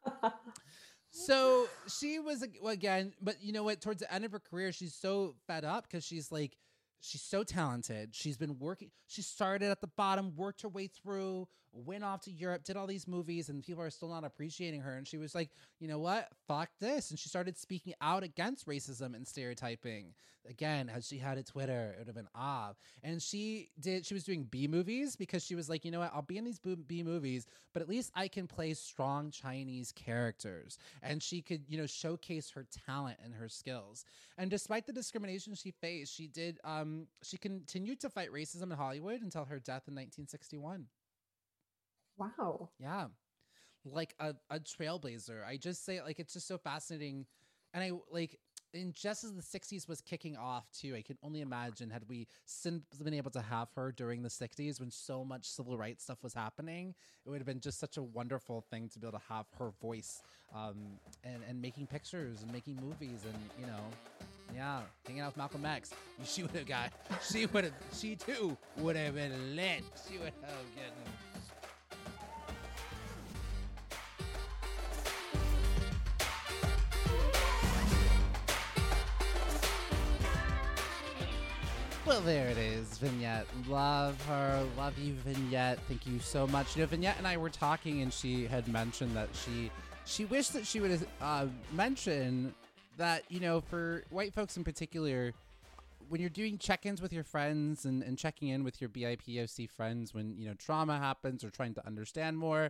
So she was, well, again, but you know what? Towards the end of her career, she's so fed up because she's like, she's so talented. She's been working. She started at the bottom, worked her way through, went off to Europe, did all these movies, and people are still not appreciating her. And she was like, you know what? Fuck this. And she started speaking out against racism and stereotyping. Again, had she had a Twitter, it would have been ah. And she did, she was doing B movies because she was like, you know what? I'll be in these B movies, but at least I can play strong Chinese characters. And she could, you know, showcase her talent and her skills. And despite the discrimination she faced, she did, um, she continued to fight racism in Hollywood until her death in nineteen sixty-one. Wow. Yeah. Like a, a trailblazer. I just say, like, it's just so fascinating. And I, like, and just as the sixties was kicking off, too, I can only imagine had we been able to have her during the sixties when so much civil rights stuff was happening, it would have been just such a wonderful thing to be able to have her voice um, and, and making pictures and making movies and, you know, yeah, hanging out with Malcolm X. She would have got, she would have, she too would have been lit. She would have gotten... Well, there it is, Vignette. Love her. Love you, Vignette. Thank you so much. You know, Vignette and I were talking, and she had mentioned that she she wished that she would uh, mention that, you know, for white folks in particular, when you're doing check-ins with your friends and, and checking in with your B I P O C friends when, you know, trauma happens or trying to understand more,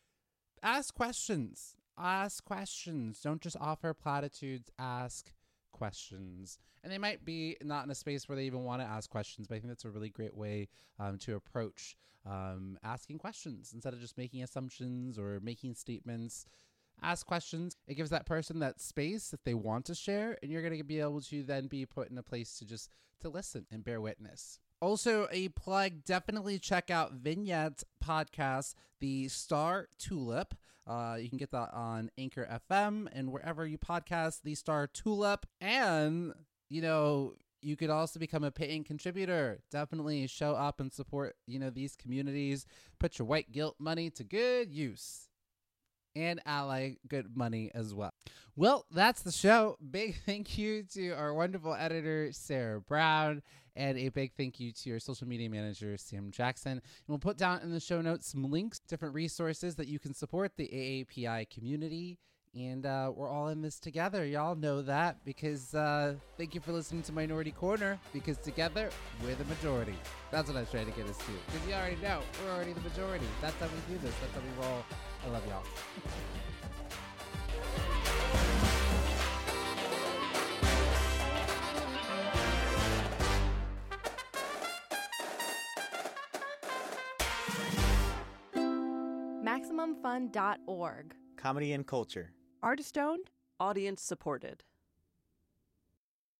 ask questions. Ask questions. Don't just offer platitudes. Ask questions. And they might be not in a space where they even want to ask questions, but I think that's a really great way um, to approach um, asking questions instead of just making assumptions or making statements. Ask questions. It gives that person that space if they want to share, and you're going to be able to then be put in a place to just to listen and bear witness. Also, a plug, definitely check out Vignette's podcast, The Star Tulip. Uh, you can get that on Anchor F M and wherever you podcast, The Star Tulip. And, you know, you could also become a paying contributor. Definitely show up and support, you know, these communities. Put your white guilt money to good use. And ally good money as well. Well, that's the show. Big thank you to our wonderful editor, Sarah Brown, and a big thank you to your social media manager, Sam Jackson. And we'll put down in the show notes some links, different resources that you can support the A A P I community. And uh, we're all in this together. Y'all know that because uh, thank you for listening to Minority Corner, because together we're the majority. That's what I was trying to get us to. Because you already know we're already the majority. That's how we do this. That's how we roll. I love y'all. Maximum Fun dot org. Comedy and culture. Artist owned, audience supported.